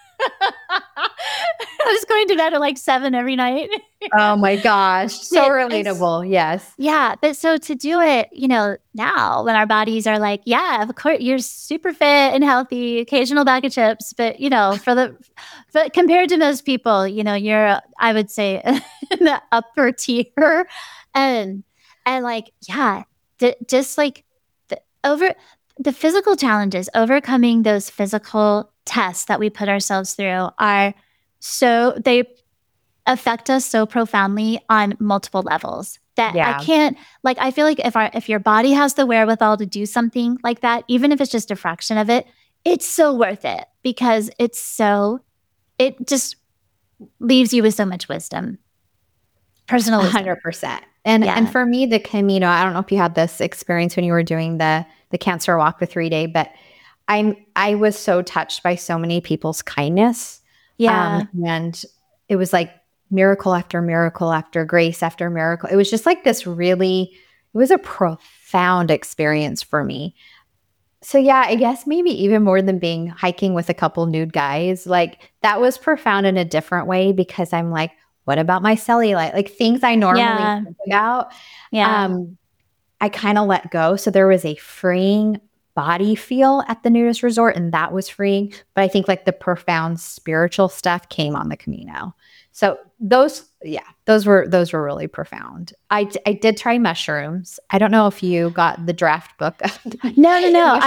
I was going to bed at like 7 every night. Oh my gosh. So But it's- relatable. Yes. Yeah, but so to do it, now when our bodies are like, yeah, of course you're super fit and healthy, occasional bag of chips, but but compared to most people, you're I would say in the upper tier, and like yeah, just like over the physical challenges, overcoming those physical tests that we put ourselves through they affect us so profoundly on multiple levels that I Yeah. can't I feel like if your body has the wherewithal to do something like that, even if it's just a fraction of it, it's so worth it because it just leaves you with so much wisdom. Personal wisdom. 100%. And Yeah. for me, the Camino, I don't know if you had this experience when you were doing the cancer walk, the 3 day, but I was so touched by so many people's kindness. Yeah. And it was like miracle after miracle after grace after miracle. It was just like this it was a profound experience for me. So yeah, I guess maybe even more than being hiking with a couple nude guys, like that was profound in a different way because I'm like, what about my cellulite? Like things I normally think about. Yeah. I kind of let go. So there was a freeing body feel at the nudist resort, and that was freeing. But I think like the profound spiritual stuff came on the Camino. So those were really profound. I did try mushrooms. I don't know if you got the draft book. No.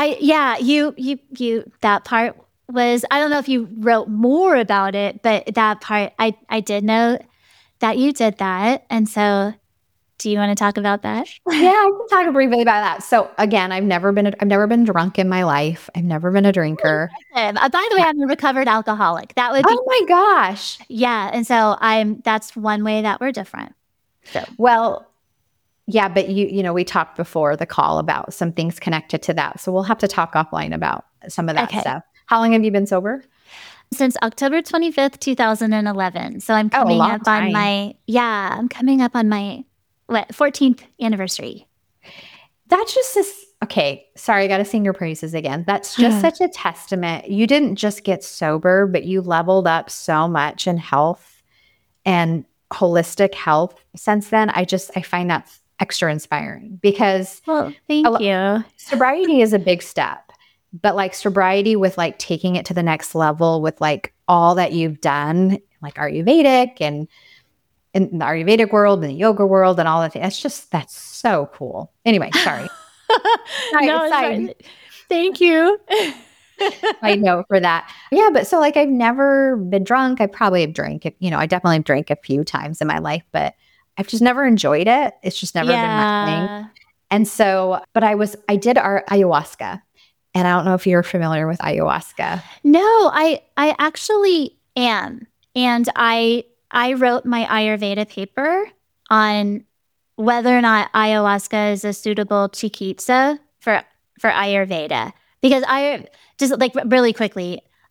You that part was, I don't know if you wrote more about it, but that part I did know that you did that. And so do you want to talk about that? Yeah, I can talk briefly about that. So again, I've never been drunk in my life. I've never been a drinker. By the way, I'm a recovered alcoholic. That would be, oh my gosh. Yeah. And so that's one way that we're different. So, well, yeah, but we talked before the call about some things connected to that. So we'll have to talk offline about some of that stuff. How long have you been sober? Since October 25th, 2011. So I'm coming up on I'm coming up on my 14th anniversary. That's just this. Okay, sorry, I got to sing your praises again. That's just such a testament. You didn't just get sober, but you leveled up so much in health and holistic health since then. I find that extra inspiring because thank you. Sobriety is a big step, but like sobriety with like taking it to the next level with like all that you've done, like Ayurvedic and in the Ayurvedic world and the yoga world and all that. That's so cool. Anyway, sorry. Thank you. I know for that. Yeah, but so like I've never been drunk. I probably have drank it. I definitely have drank a few times in my life, but I've just never enjoyed it. It's just never been my thing. And so, but I did our ayahuasca. And I don't know if you're familiar with ayahuasca. No, I actually am. And I wrote my Ayurveda paper on whether or not ayahuasca is a suitable chikitsa for Ayurveda. Because I just like really quickly,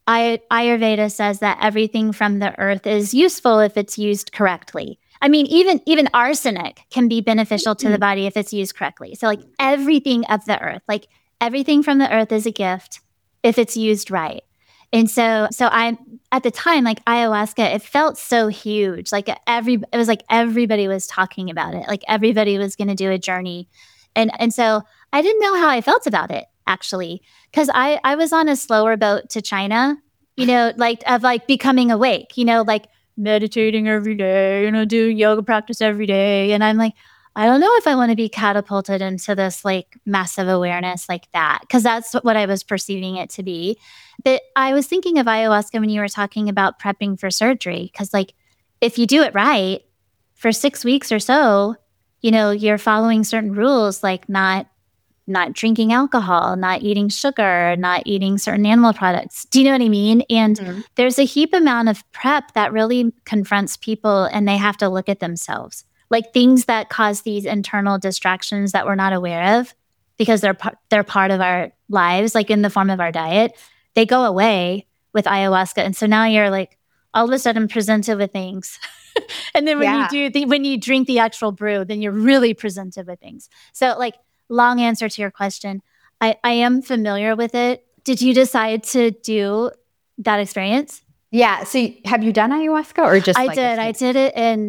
Ayurveda says that everything from the earth is useful if it's used correctly. I mean, even arsenic can be beneficial to the body if it's used correctly. So like everything of the earth, like everything from the earth is a gift if it's used right. And so I, at the time, like ayahuasca, it felt so huge. Like it was like everybody was talking about it. Like everybody was going to do a journey. And so I didn't know how I felt about it actually, because I was on a slower boat to China, like of like becoming awake, like meditating every day, do yoga practice every day. And I'm like, I don't know if I want to be catapulted into this like massive awareness like that, because that's what I was perceiving it to be. But I was thinking of ayahuasca when you were talking about prepping for surgery, because like if you do it right for 6 weeks or so, you're following certain rules, like not drinking alcohol, not eating sugar, not eating certain animal products. Do you know what I mean? And there's a heap amount of prep that really confronts people, and they have to look at themselves. Like things that cause these internal distractions that we're not aware of because they're part of our lives, like in the form of our diet, they go away with ayahuasca. And so now you're like all of a sudden presented with things. And then when you drink the actual brew, then you're really presented with things. So like, long answer to your question, I am familiar with it. Did you decide to do that experience? Yeah. So have you done ayahuasca or just I did. I did it in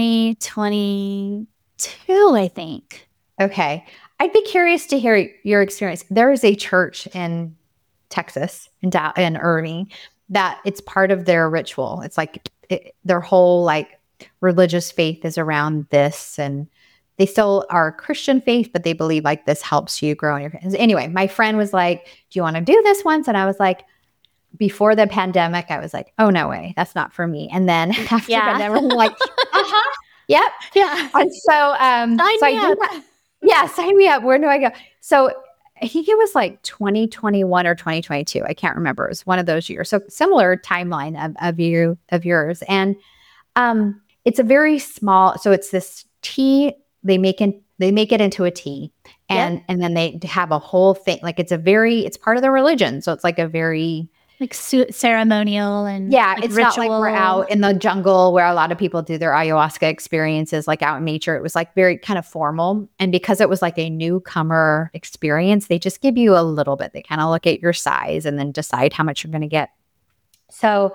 2022, I think. Okay. I'd be curious to hear your experience. There is a church in Texas, in Irving, that it's part of their ritual. It's like their whole like religious faith is around this, and they still are Christian faith, but they believe like this helps you grow in your faith. Anyway, my friend was like, do you want to do this once? And I was like, before the pandemic, I was like, oh, no way. That's not for me. And then after the pandemic, I'm like, yep. Yeah. And so, sign me up. Yeah, sign me up. Where do I go? So I think it was like 2021 or 2022. I can't remember. It was one of those years. So similar timeline of yours. And it's a very small, so it's this tea, they make it into a tea, and then they have a whole thing. Like it's part of the religion. So it's like a very like ceremonial and like it's ritual. Not like we're out in the jungle where a lot of people do their ayahuasca experiences, like out in nature. It was like very kind of formal. And because it was like a newcomer experience, they just give you a little bit. They kind of look at your size and then decide how much you're going to get. So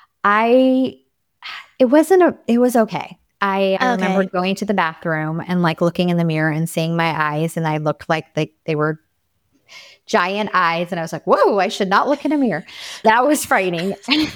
it was okay. I remember going to the bathroom and like looking in the mirror and seeing my eyes, and I looked like they were giant eyes, and I was like, whoa, I should not look in a mirror. That was frightening.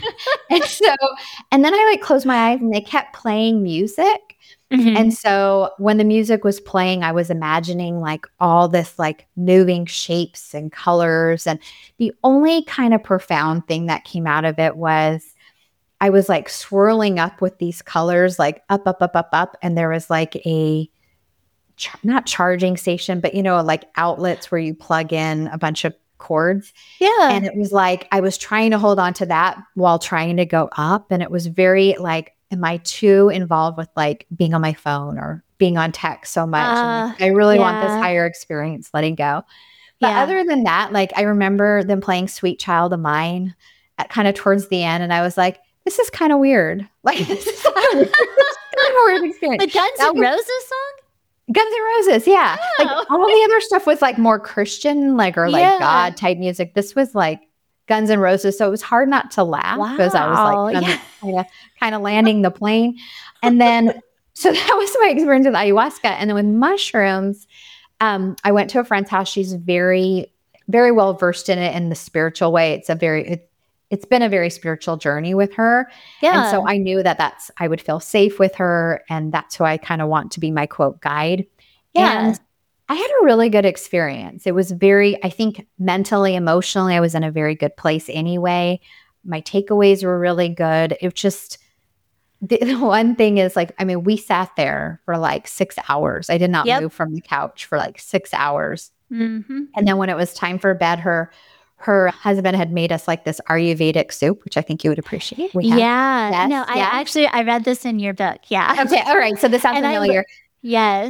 and then I like closed my eyes, and they kept playing music. Mm-hmm. And so when the music was playing, I was imagining like all this like moving shapes and colors. And the only kind of profound thing that came out of it was I was like swirling up with these colors, like up, up, up, up, up. And there was like a not charging station, but like outlets where you plug in a bunch of cords. Yeah. And it was like, I was trying to hold on to that while trying to go up. And it was very like, am I too involved with like being on my phone or being on text so much? And I really want this higher experience, letting go. But other than that, like I remember them playing Sweet Child of Mine at kind of towards the end. And I was like, this is kind of weird. Like this is kind of weird experience. The Guns N' Roses song? Guns N' Roses, yeah. Oh. Like all the other stuff was like more Christian, like or like God type music. This was like Guns N' Roses, so it was hard not to laugh because I was like kind of landing the plane. And then so that was my experience with ayahuasca. And then with mushrooms, I went to a friend's house. She's very, very well versed in it in the spiritual way. It's been a very spiritual journey with her. Yeah. And so I knew that I would feel safe with her. And that's who I kind of want to be my quote guide. Yeah. And I had a really good experience. It was I think mentally, emotionally, I was in a very good place anyway. My takeaways were really good. It just, the one thing is like, I mean, we sat there for like 6 hours. I did not move from the couch for like 6 hours. Mm-hmm. And then when it was time for bed, her husband had made us like this Ayurvedic soup, which I think you would appreciate. I read this in your book. Yeah. Okay. All right. So this sounds familiar. Yes.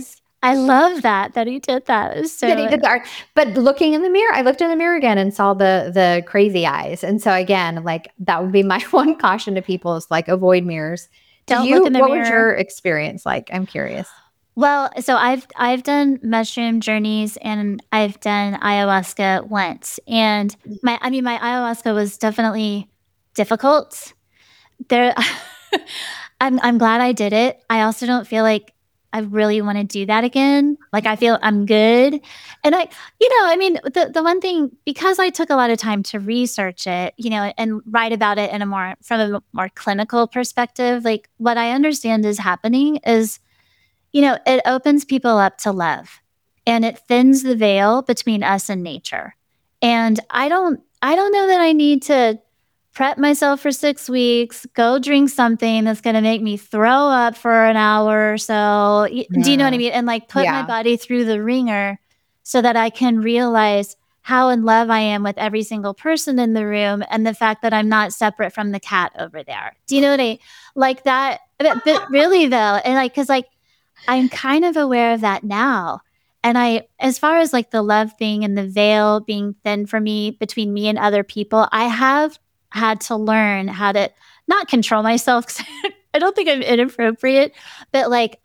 I love that he did that. That he did the art. But looking in the mirror, I looked in the mirror again and saw the crazy eyes. And so again, like that would be my one caution to people is like avoid mirrors. Don't look in the What mirror. was your experience like? I'm curious. Well, so I've done mushroom journeys and I've done ayahuasca once. And my ayahuasca was definitely difficult. There I'm glad I did it. I also don't feel like I really want to do that again. Like I feel I'm good. And the one thing, because I took a lot of time to research it, and write about it from a more clinical perspective, like what I understand is happening is, it opens people up to love and it thins the veil between us and nature. And I don't know that I need to prep myself for 6 weeks, go drink something that's going to make me throw up for an hour or so. Do you know what I mean? And like put my body through the ringer so that I can realize how in love I am with every single person in the room and the fact that I'm not separate from the cat over there. Do you know what I like that? But really though, and like, cause like I'm kind of aware of that now. And as far as like the love thing and the veil being thin for me between me and other people, I have had to learn how to not control myself. 'Cause I don't think I'm inappropriate, but like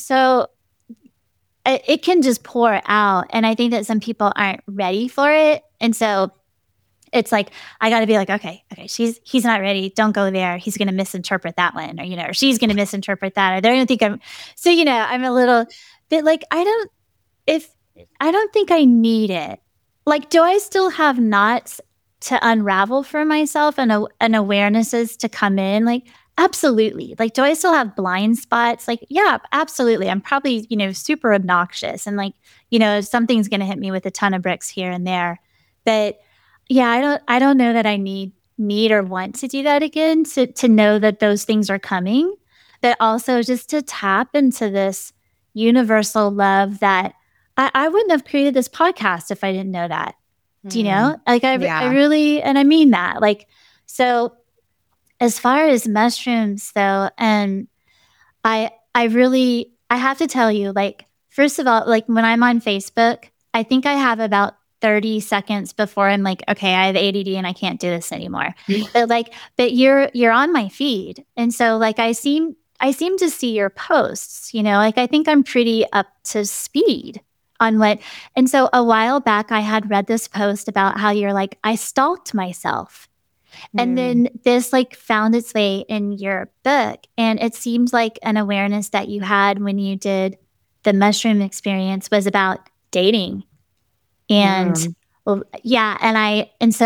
it can just pour out. And I think that some people aren't ready for it. And so it's like, I got to be like, okay, he's not ready. Don't go there. He's going to misinterpret that one, or, or she's going to misinterpret that. Or they're going to think so, I'm a little bit like, I don't think I need it. Like, do I still have knots to unravel for myself and awarenesses to come in? Like, absolutely. Like, do I still have blind spots? Like, yeah, absolutely. I'm probably, super obnoxious and like, something's going to hit me with a ton of bricks here and there. But yeah, I don't know that I need or want to do that again to know that those things are coming, but also just to tap into this universal love that I wouldn't have created this podcast if I didn't know that. Do you know? Like I really, and I mean that. Like, so as far as mushrooms though, and I have to tell you, like, first of all, like when I'm on Facebook, I think I have about 30 seconds before I'm like, okay, I have ADD and I can't do this anymore. But you're on my feed. And so like I seem to see your posts, like I think I'm pretty up to speed on what. And so a while back I had read this post about how you're like, I stalked myself. And then this like found its way in your book. And it seemed like an awareness that you had when you did the mushroom experience was about dating. And I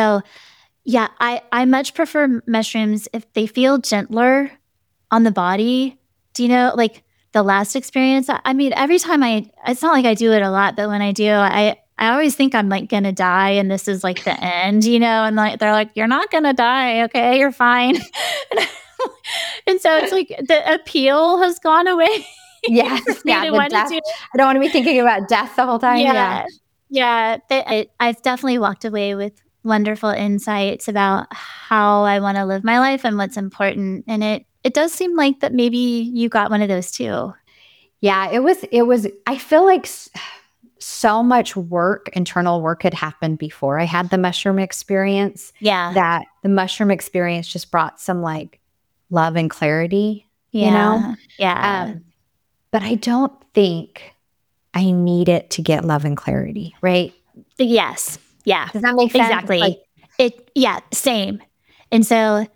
much prefer mushrooms if they feel gentler on the body. Do you know, like the last experience? I mean, every time it's not like I do it a lot, but when I do, I always think I'm like gonna die and this is like the end, and like they're like, you're not gonna die, okay, you're fine. And so it's like the appeal has gone away. Yes, I don't want to be thinking about death the whole time. Yeah, I've definitely walked away with wonderful insights about how I want to live my life and what's important. And it does seem like that maybe you got one of those too. Yeah, it was, I feel like so much internal work had happened before I had the mushroom experience. Yeah. That the mushroom experience just brought some like love and clarity, Yeah. But I don't think I need it to get love and clarity, right? Yes. Yeah. Does that make sense? Exactly. Like, same. And so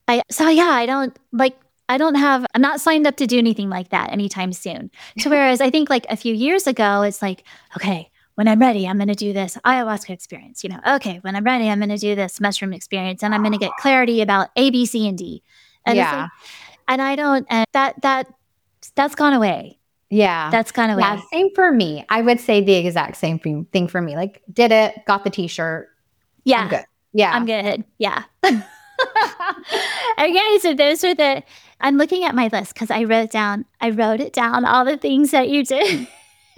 I'm not signed up to do anything like that anytime soon. To whereas I think like a few years ago, it's like, okay, when I'm ready, I'm going to do this ayahuasca experience, okay, when I'm ready, I'm going to do this mushroom experience and I'm going to get clarity about A, B, C, and D. And like, and I don't, and that's gone away. Yeah. That's gone away. Yeah. Same for me. I would say the exact same thing for me. Like did it, got the t-shirt. Yeah. I'm good. Yeah. I'm good. Yeah. Okay. So those are I'm looking at my list because I wrote it down, all the things that you did.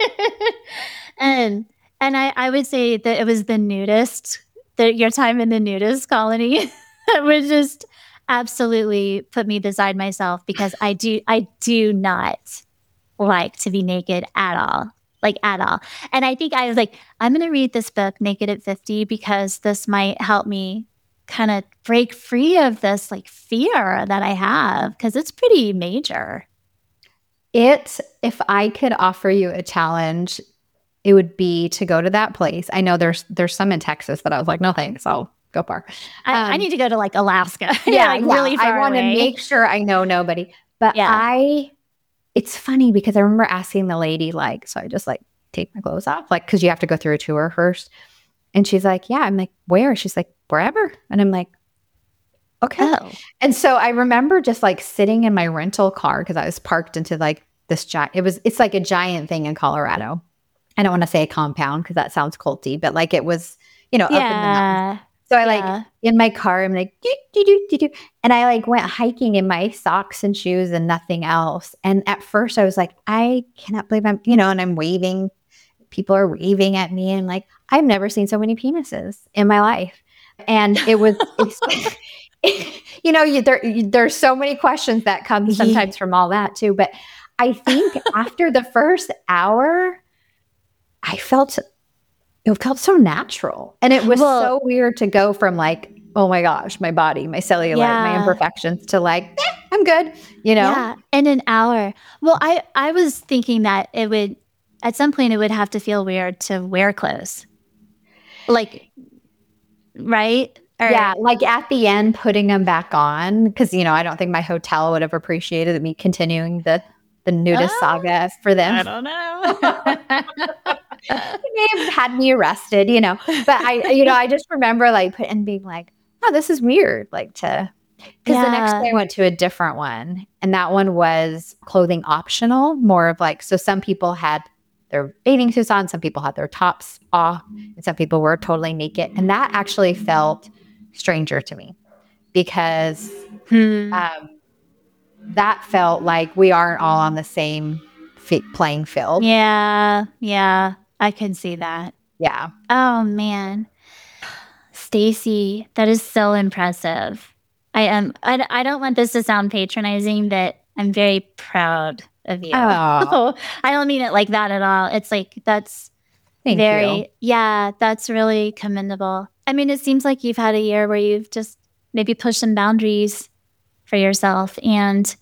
and I would say that it was the nudist, your time in the nudist colony that would just absolutely put me beside myself because I do not like to be naked at all. like at all. And I think I was like, I'm going to read this book, Naked at 50, because this might help me kind of break free of this like fear that I have, because it's pretty major. If I could offer you a challenge, it would be to go to that place. I know there's some in Texas that I was like, no thanks, I'll go far. I need to go to like Alaska. Like Yeah. really far I want to away. make sure I know nobody. But Yeah. it's funny because I remember asking the lady, like, so I just like take my clothes off, like, because you have to go through a tour first. And she's like, yeah. I'm like, where? She's like, wherever. And I'm like, okay. Oh. And so I remember just like sitting in my rental car because I was parked into like this giant, it's like a giant thing in Colorado. I don't want to say a compound because that sounds culty, but like it was, up in the mountains. So I like in my car, I'm like, doo, doo, doo, doo, doo. And I like went hiking in my socks and shoes and nothing else. And at first I was like, I cannot believe I'm, and I'm waving. People are waving at me. And like, I've never seen so many penises in my life. And it was, there's so many questions that come sometimes from all that too. But I think after the first hour, it felt so natural. And it was so weird to go from like, oh my gosh, my body, my cellulite, my imperfections to like, I'm good, Yeah, in an hour. Well, I was thinking that it would, at some point, it would have to feel weird to wear clothes. Like, right? Yeah, like at the end, putting them back on. Because, I don't think my hotel would have appreciated me continuing the nudist saga for them. I don't know. They may have had me arrested, but I just remember like being like, oh, this is weird. Like because the next day I went to a different one, and that one was clothing optional, more of like, so some people had their bathing suits on, some people had their tops off, and some people were totally naked. And that actually felt stranger to me because that felt like we aren't all on the same playing field. Yeah, I can see that. Yeah. Oh man, Stacy, that is so impressive. I don't want this to sound patronizing, but I'm very proud of you. Oh. I don't mean it like that at all. It's like that's Thank you. Yeah, that's really commendable. I mean, it seems like you've had a year where you've just maybe pushed some boundaries for yourself and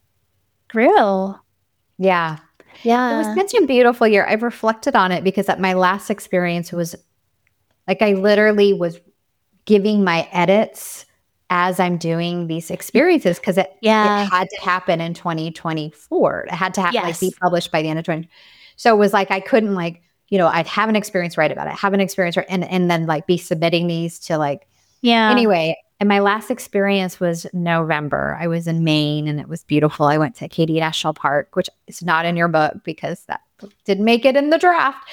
grew. Yeah. Yeah. It was such a beautiful year. I've reflected on it because at my last experience was like I literally was giving my edits as I'm doing these experiences because it had to happen in 2024. It had to like be published by the end of 2020. So it was like I couldn't like, I'd have an experience, write about it, have an experience, and then like be submitting these to like anyway. And my last experience was November. I was in Maine and it was beautiful. I went to Katy National Park, which is not in your book because that didn't make it in the draft.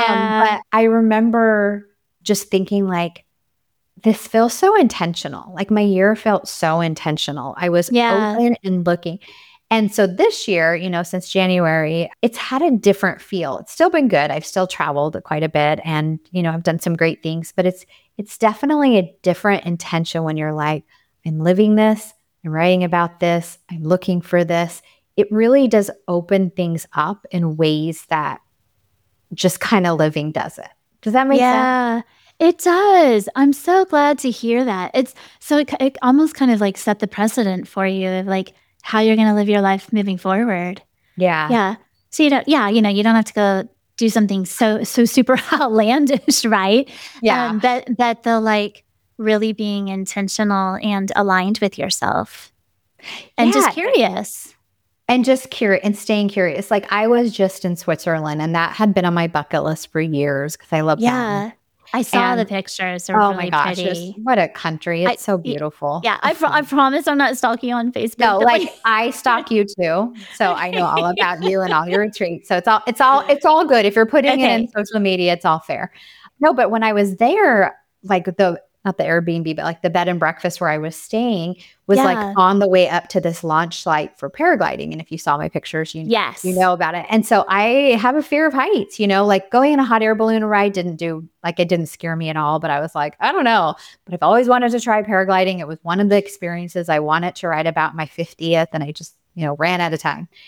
But I remember just thinking like, this feels so intentional. Like my year felt so intentional. I was open and looking. And so this year, since January, it's had a different feel. It's still been good. I've still traveled quite a bit and, I've done some great things, but it's definitely a different intention when you're like, I'm living this, I'm writing about this, I'm looking for this. It really does open things up in ways that just kind of living doesn't. Does that make sense? Yeah, it does. I'm so glad to hear that. It's so it almost kind of like set the precedent for you of like how you're going to live your life moving forward. Yeah. Yeah. So you don't have to go do something so super outlandish, right? Yeah. But the like really being intentional and aligned with yourself and just curious. And just curious and staying curious. Like I was just in Switzerland and that had been on my bucket list for years because I love that. I saw the pictures. They're really my gosh, pretty. what a country. It's so beautiful. Yeah, I promise I'm not stalking you on Facebook. No, like I stalk you too. So I know all about you and all your retreats. So it's all good. If you're putting it in social media, it's all fair. No, but when I was there, like not the Airbnb, but like the bed and breakfast where I was staying was like on the way up to this launch site for paragliding. And if you saw my pictures, you know about it. And so I have a fear of heights, like going in a hot air balloon ride it didn't scare me at all. But I was like, I don't know. But I've always wanted to try paragliding. It was one of the experiences I wanted to write about my 50th. And I just, ran out of time.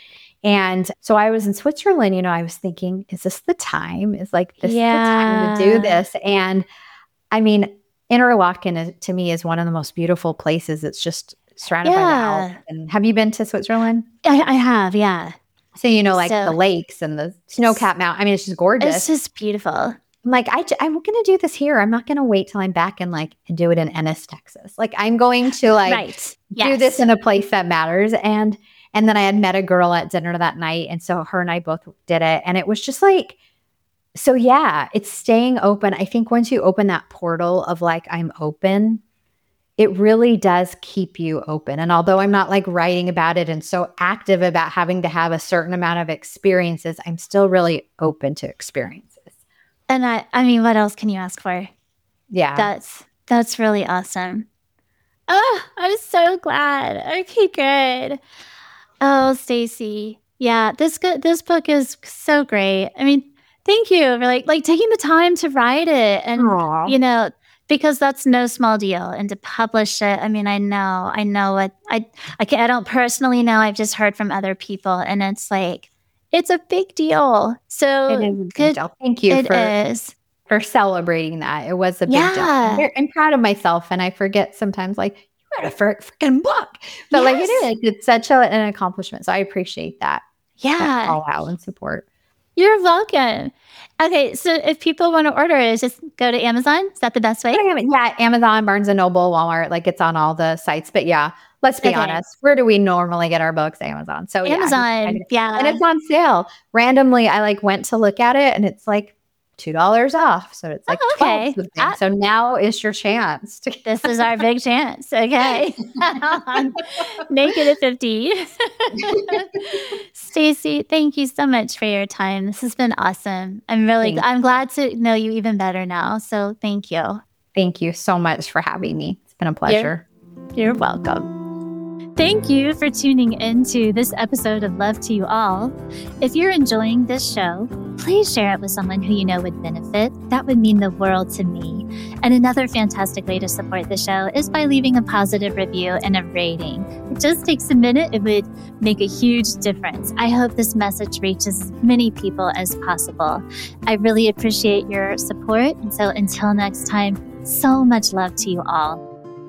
And so I was in Switzerland, I was thinking, is this the time? Is like, this is the time to do this? And I mean, Interlaken to me is one of the most beautiful places. It's just surrounded by the Alps. And have you been to Switzerland? I have, yeah. So, like the lakes and the snow-capped mountain. I mean, it's just gorgeous. It's just beautiful. I'm like, I'm going to do this here. I'm not going to wait till I'm back and do it in Ennis, Texas. Like, I'm going to do this in a place that matters. And then I had met a girl at dinner that night. And so her and I both did it. And it was just like, so yeah, it's staying open. I think once you open that portal of I'm open, it really does keep you open. And although I'm not writing about it and so active about having to have a certain amount of experiences, I'm still really open to experiences. And I mean, what else can you ask for? Yeah. That's really awesome. Oh, I'm so glad. Okay, good. Oh, Stacy. Yeah, this book is so great. I mean, thank you for taking the time to write it. And, Aww. Because that's no small deal. And to publish it, I mean, I know what I don't personally know. I've just heard from other people, and it's it's a big deal. So it is a big deal. Thank you for celebrating that. It was a big deal. I'm proud of myself, and I forget sometimes you read a freaking book. But it is. It's such an accomplishment. So I appreciate that. Yeah. That call out and support. You're welcome. Okay, so if people want to order it, just go to Amazon. Is that the best way? Yeah, Amazon, Barnes & Noble, Walmart, it's on all the sites. But yeah, let's be honest. Where do we normally get our books? Amazon. So Amazon, yeah. And it's on sale. Randomly, I went to look at it, and it's $2 off. So it's okay. 12. So now is your chance. This is our big chance. Okay. Naked at 50. Stacy, thank you so much for your time. This has been awesome. I'm glad to know you even better now. So thank you. Thank you so much for having me. It's been a pleasure. You're welcome. Thank you for tuning into this episode of Love to You All. If you're enjoying this show, please share it with someone who you know would benefit. That would mean the world to me. And another fantastic way to support the show is by leaving a positive review and a rating. It just takes a minute. It would make a huge difference. I hope this message reaches as many people as possible. I really appreciate your support. And so until next time, so much love to you all.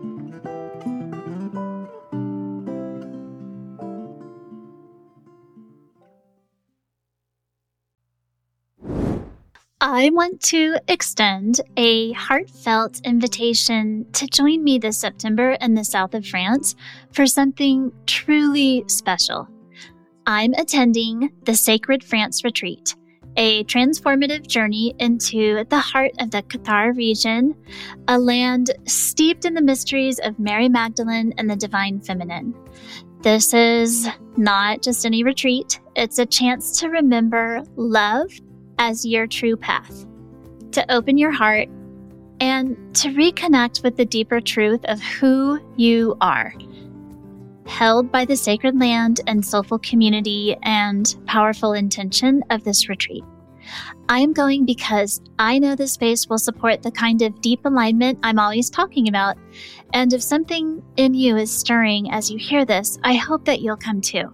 I want to extend a heartfelt invitation to join me this September in the south of France for something truly special. I'm attending the Sacred France Retreat, a transformative journey into the heart of the Cathar region, a land steeped in the mysteries of Mary Magdalene and the Divine Feminine. This is not just any retreat, it's a chance to remember love as your true path, to open your heart, and to reconnect with the deeper truth of who you are, held by the sacred land and soulful community and powerful intention of this retreat. I am going because I know this space will support the kind of deep alignment I'm always talking about, and if something in you is stirring as you hear this, I hope that you'll come too.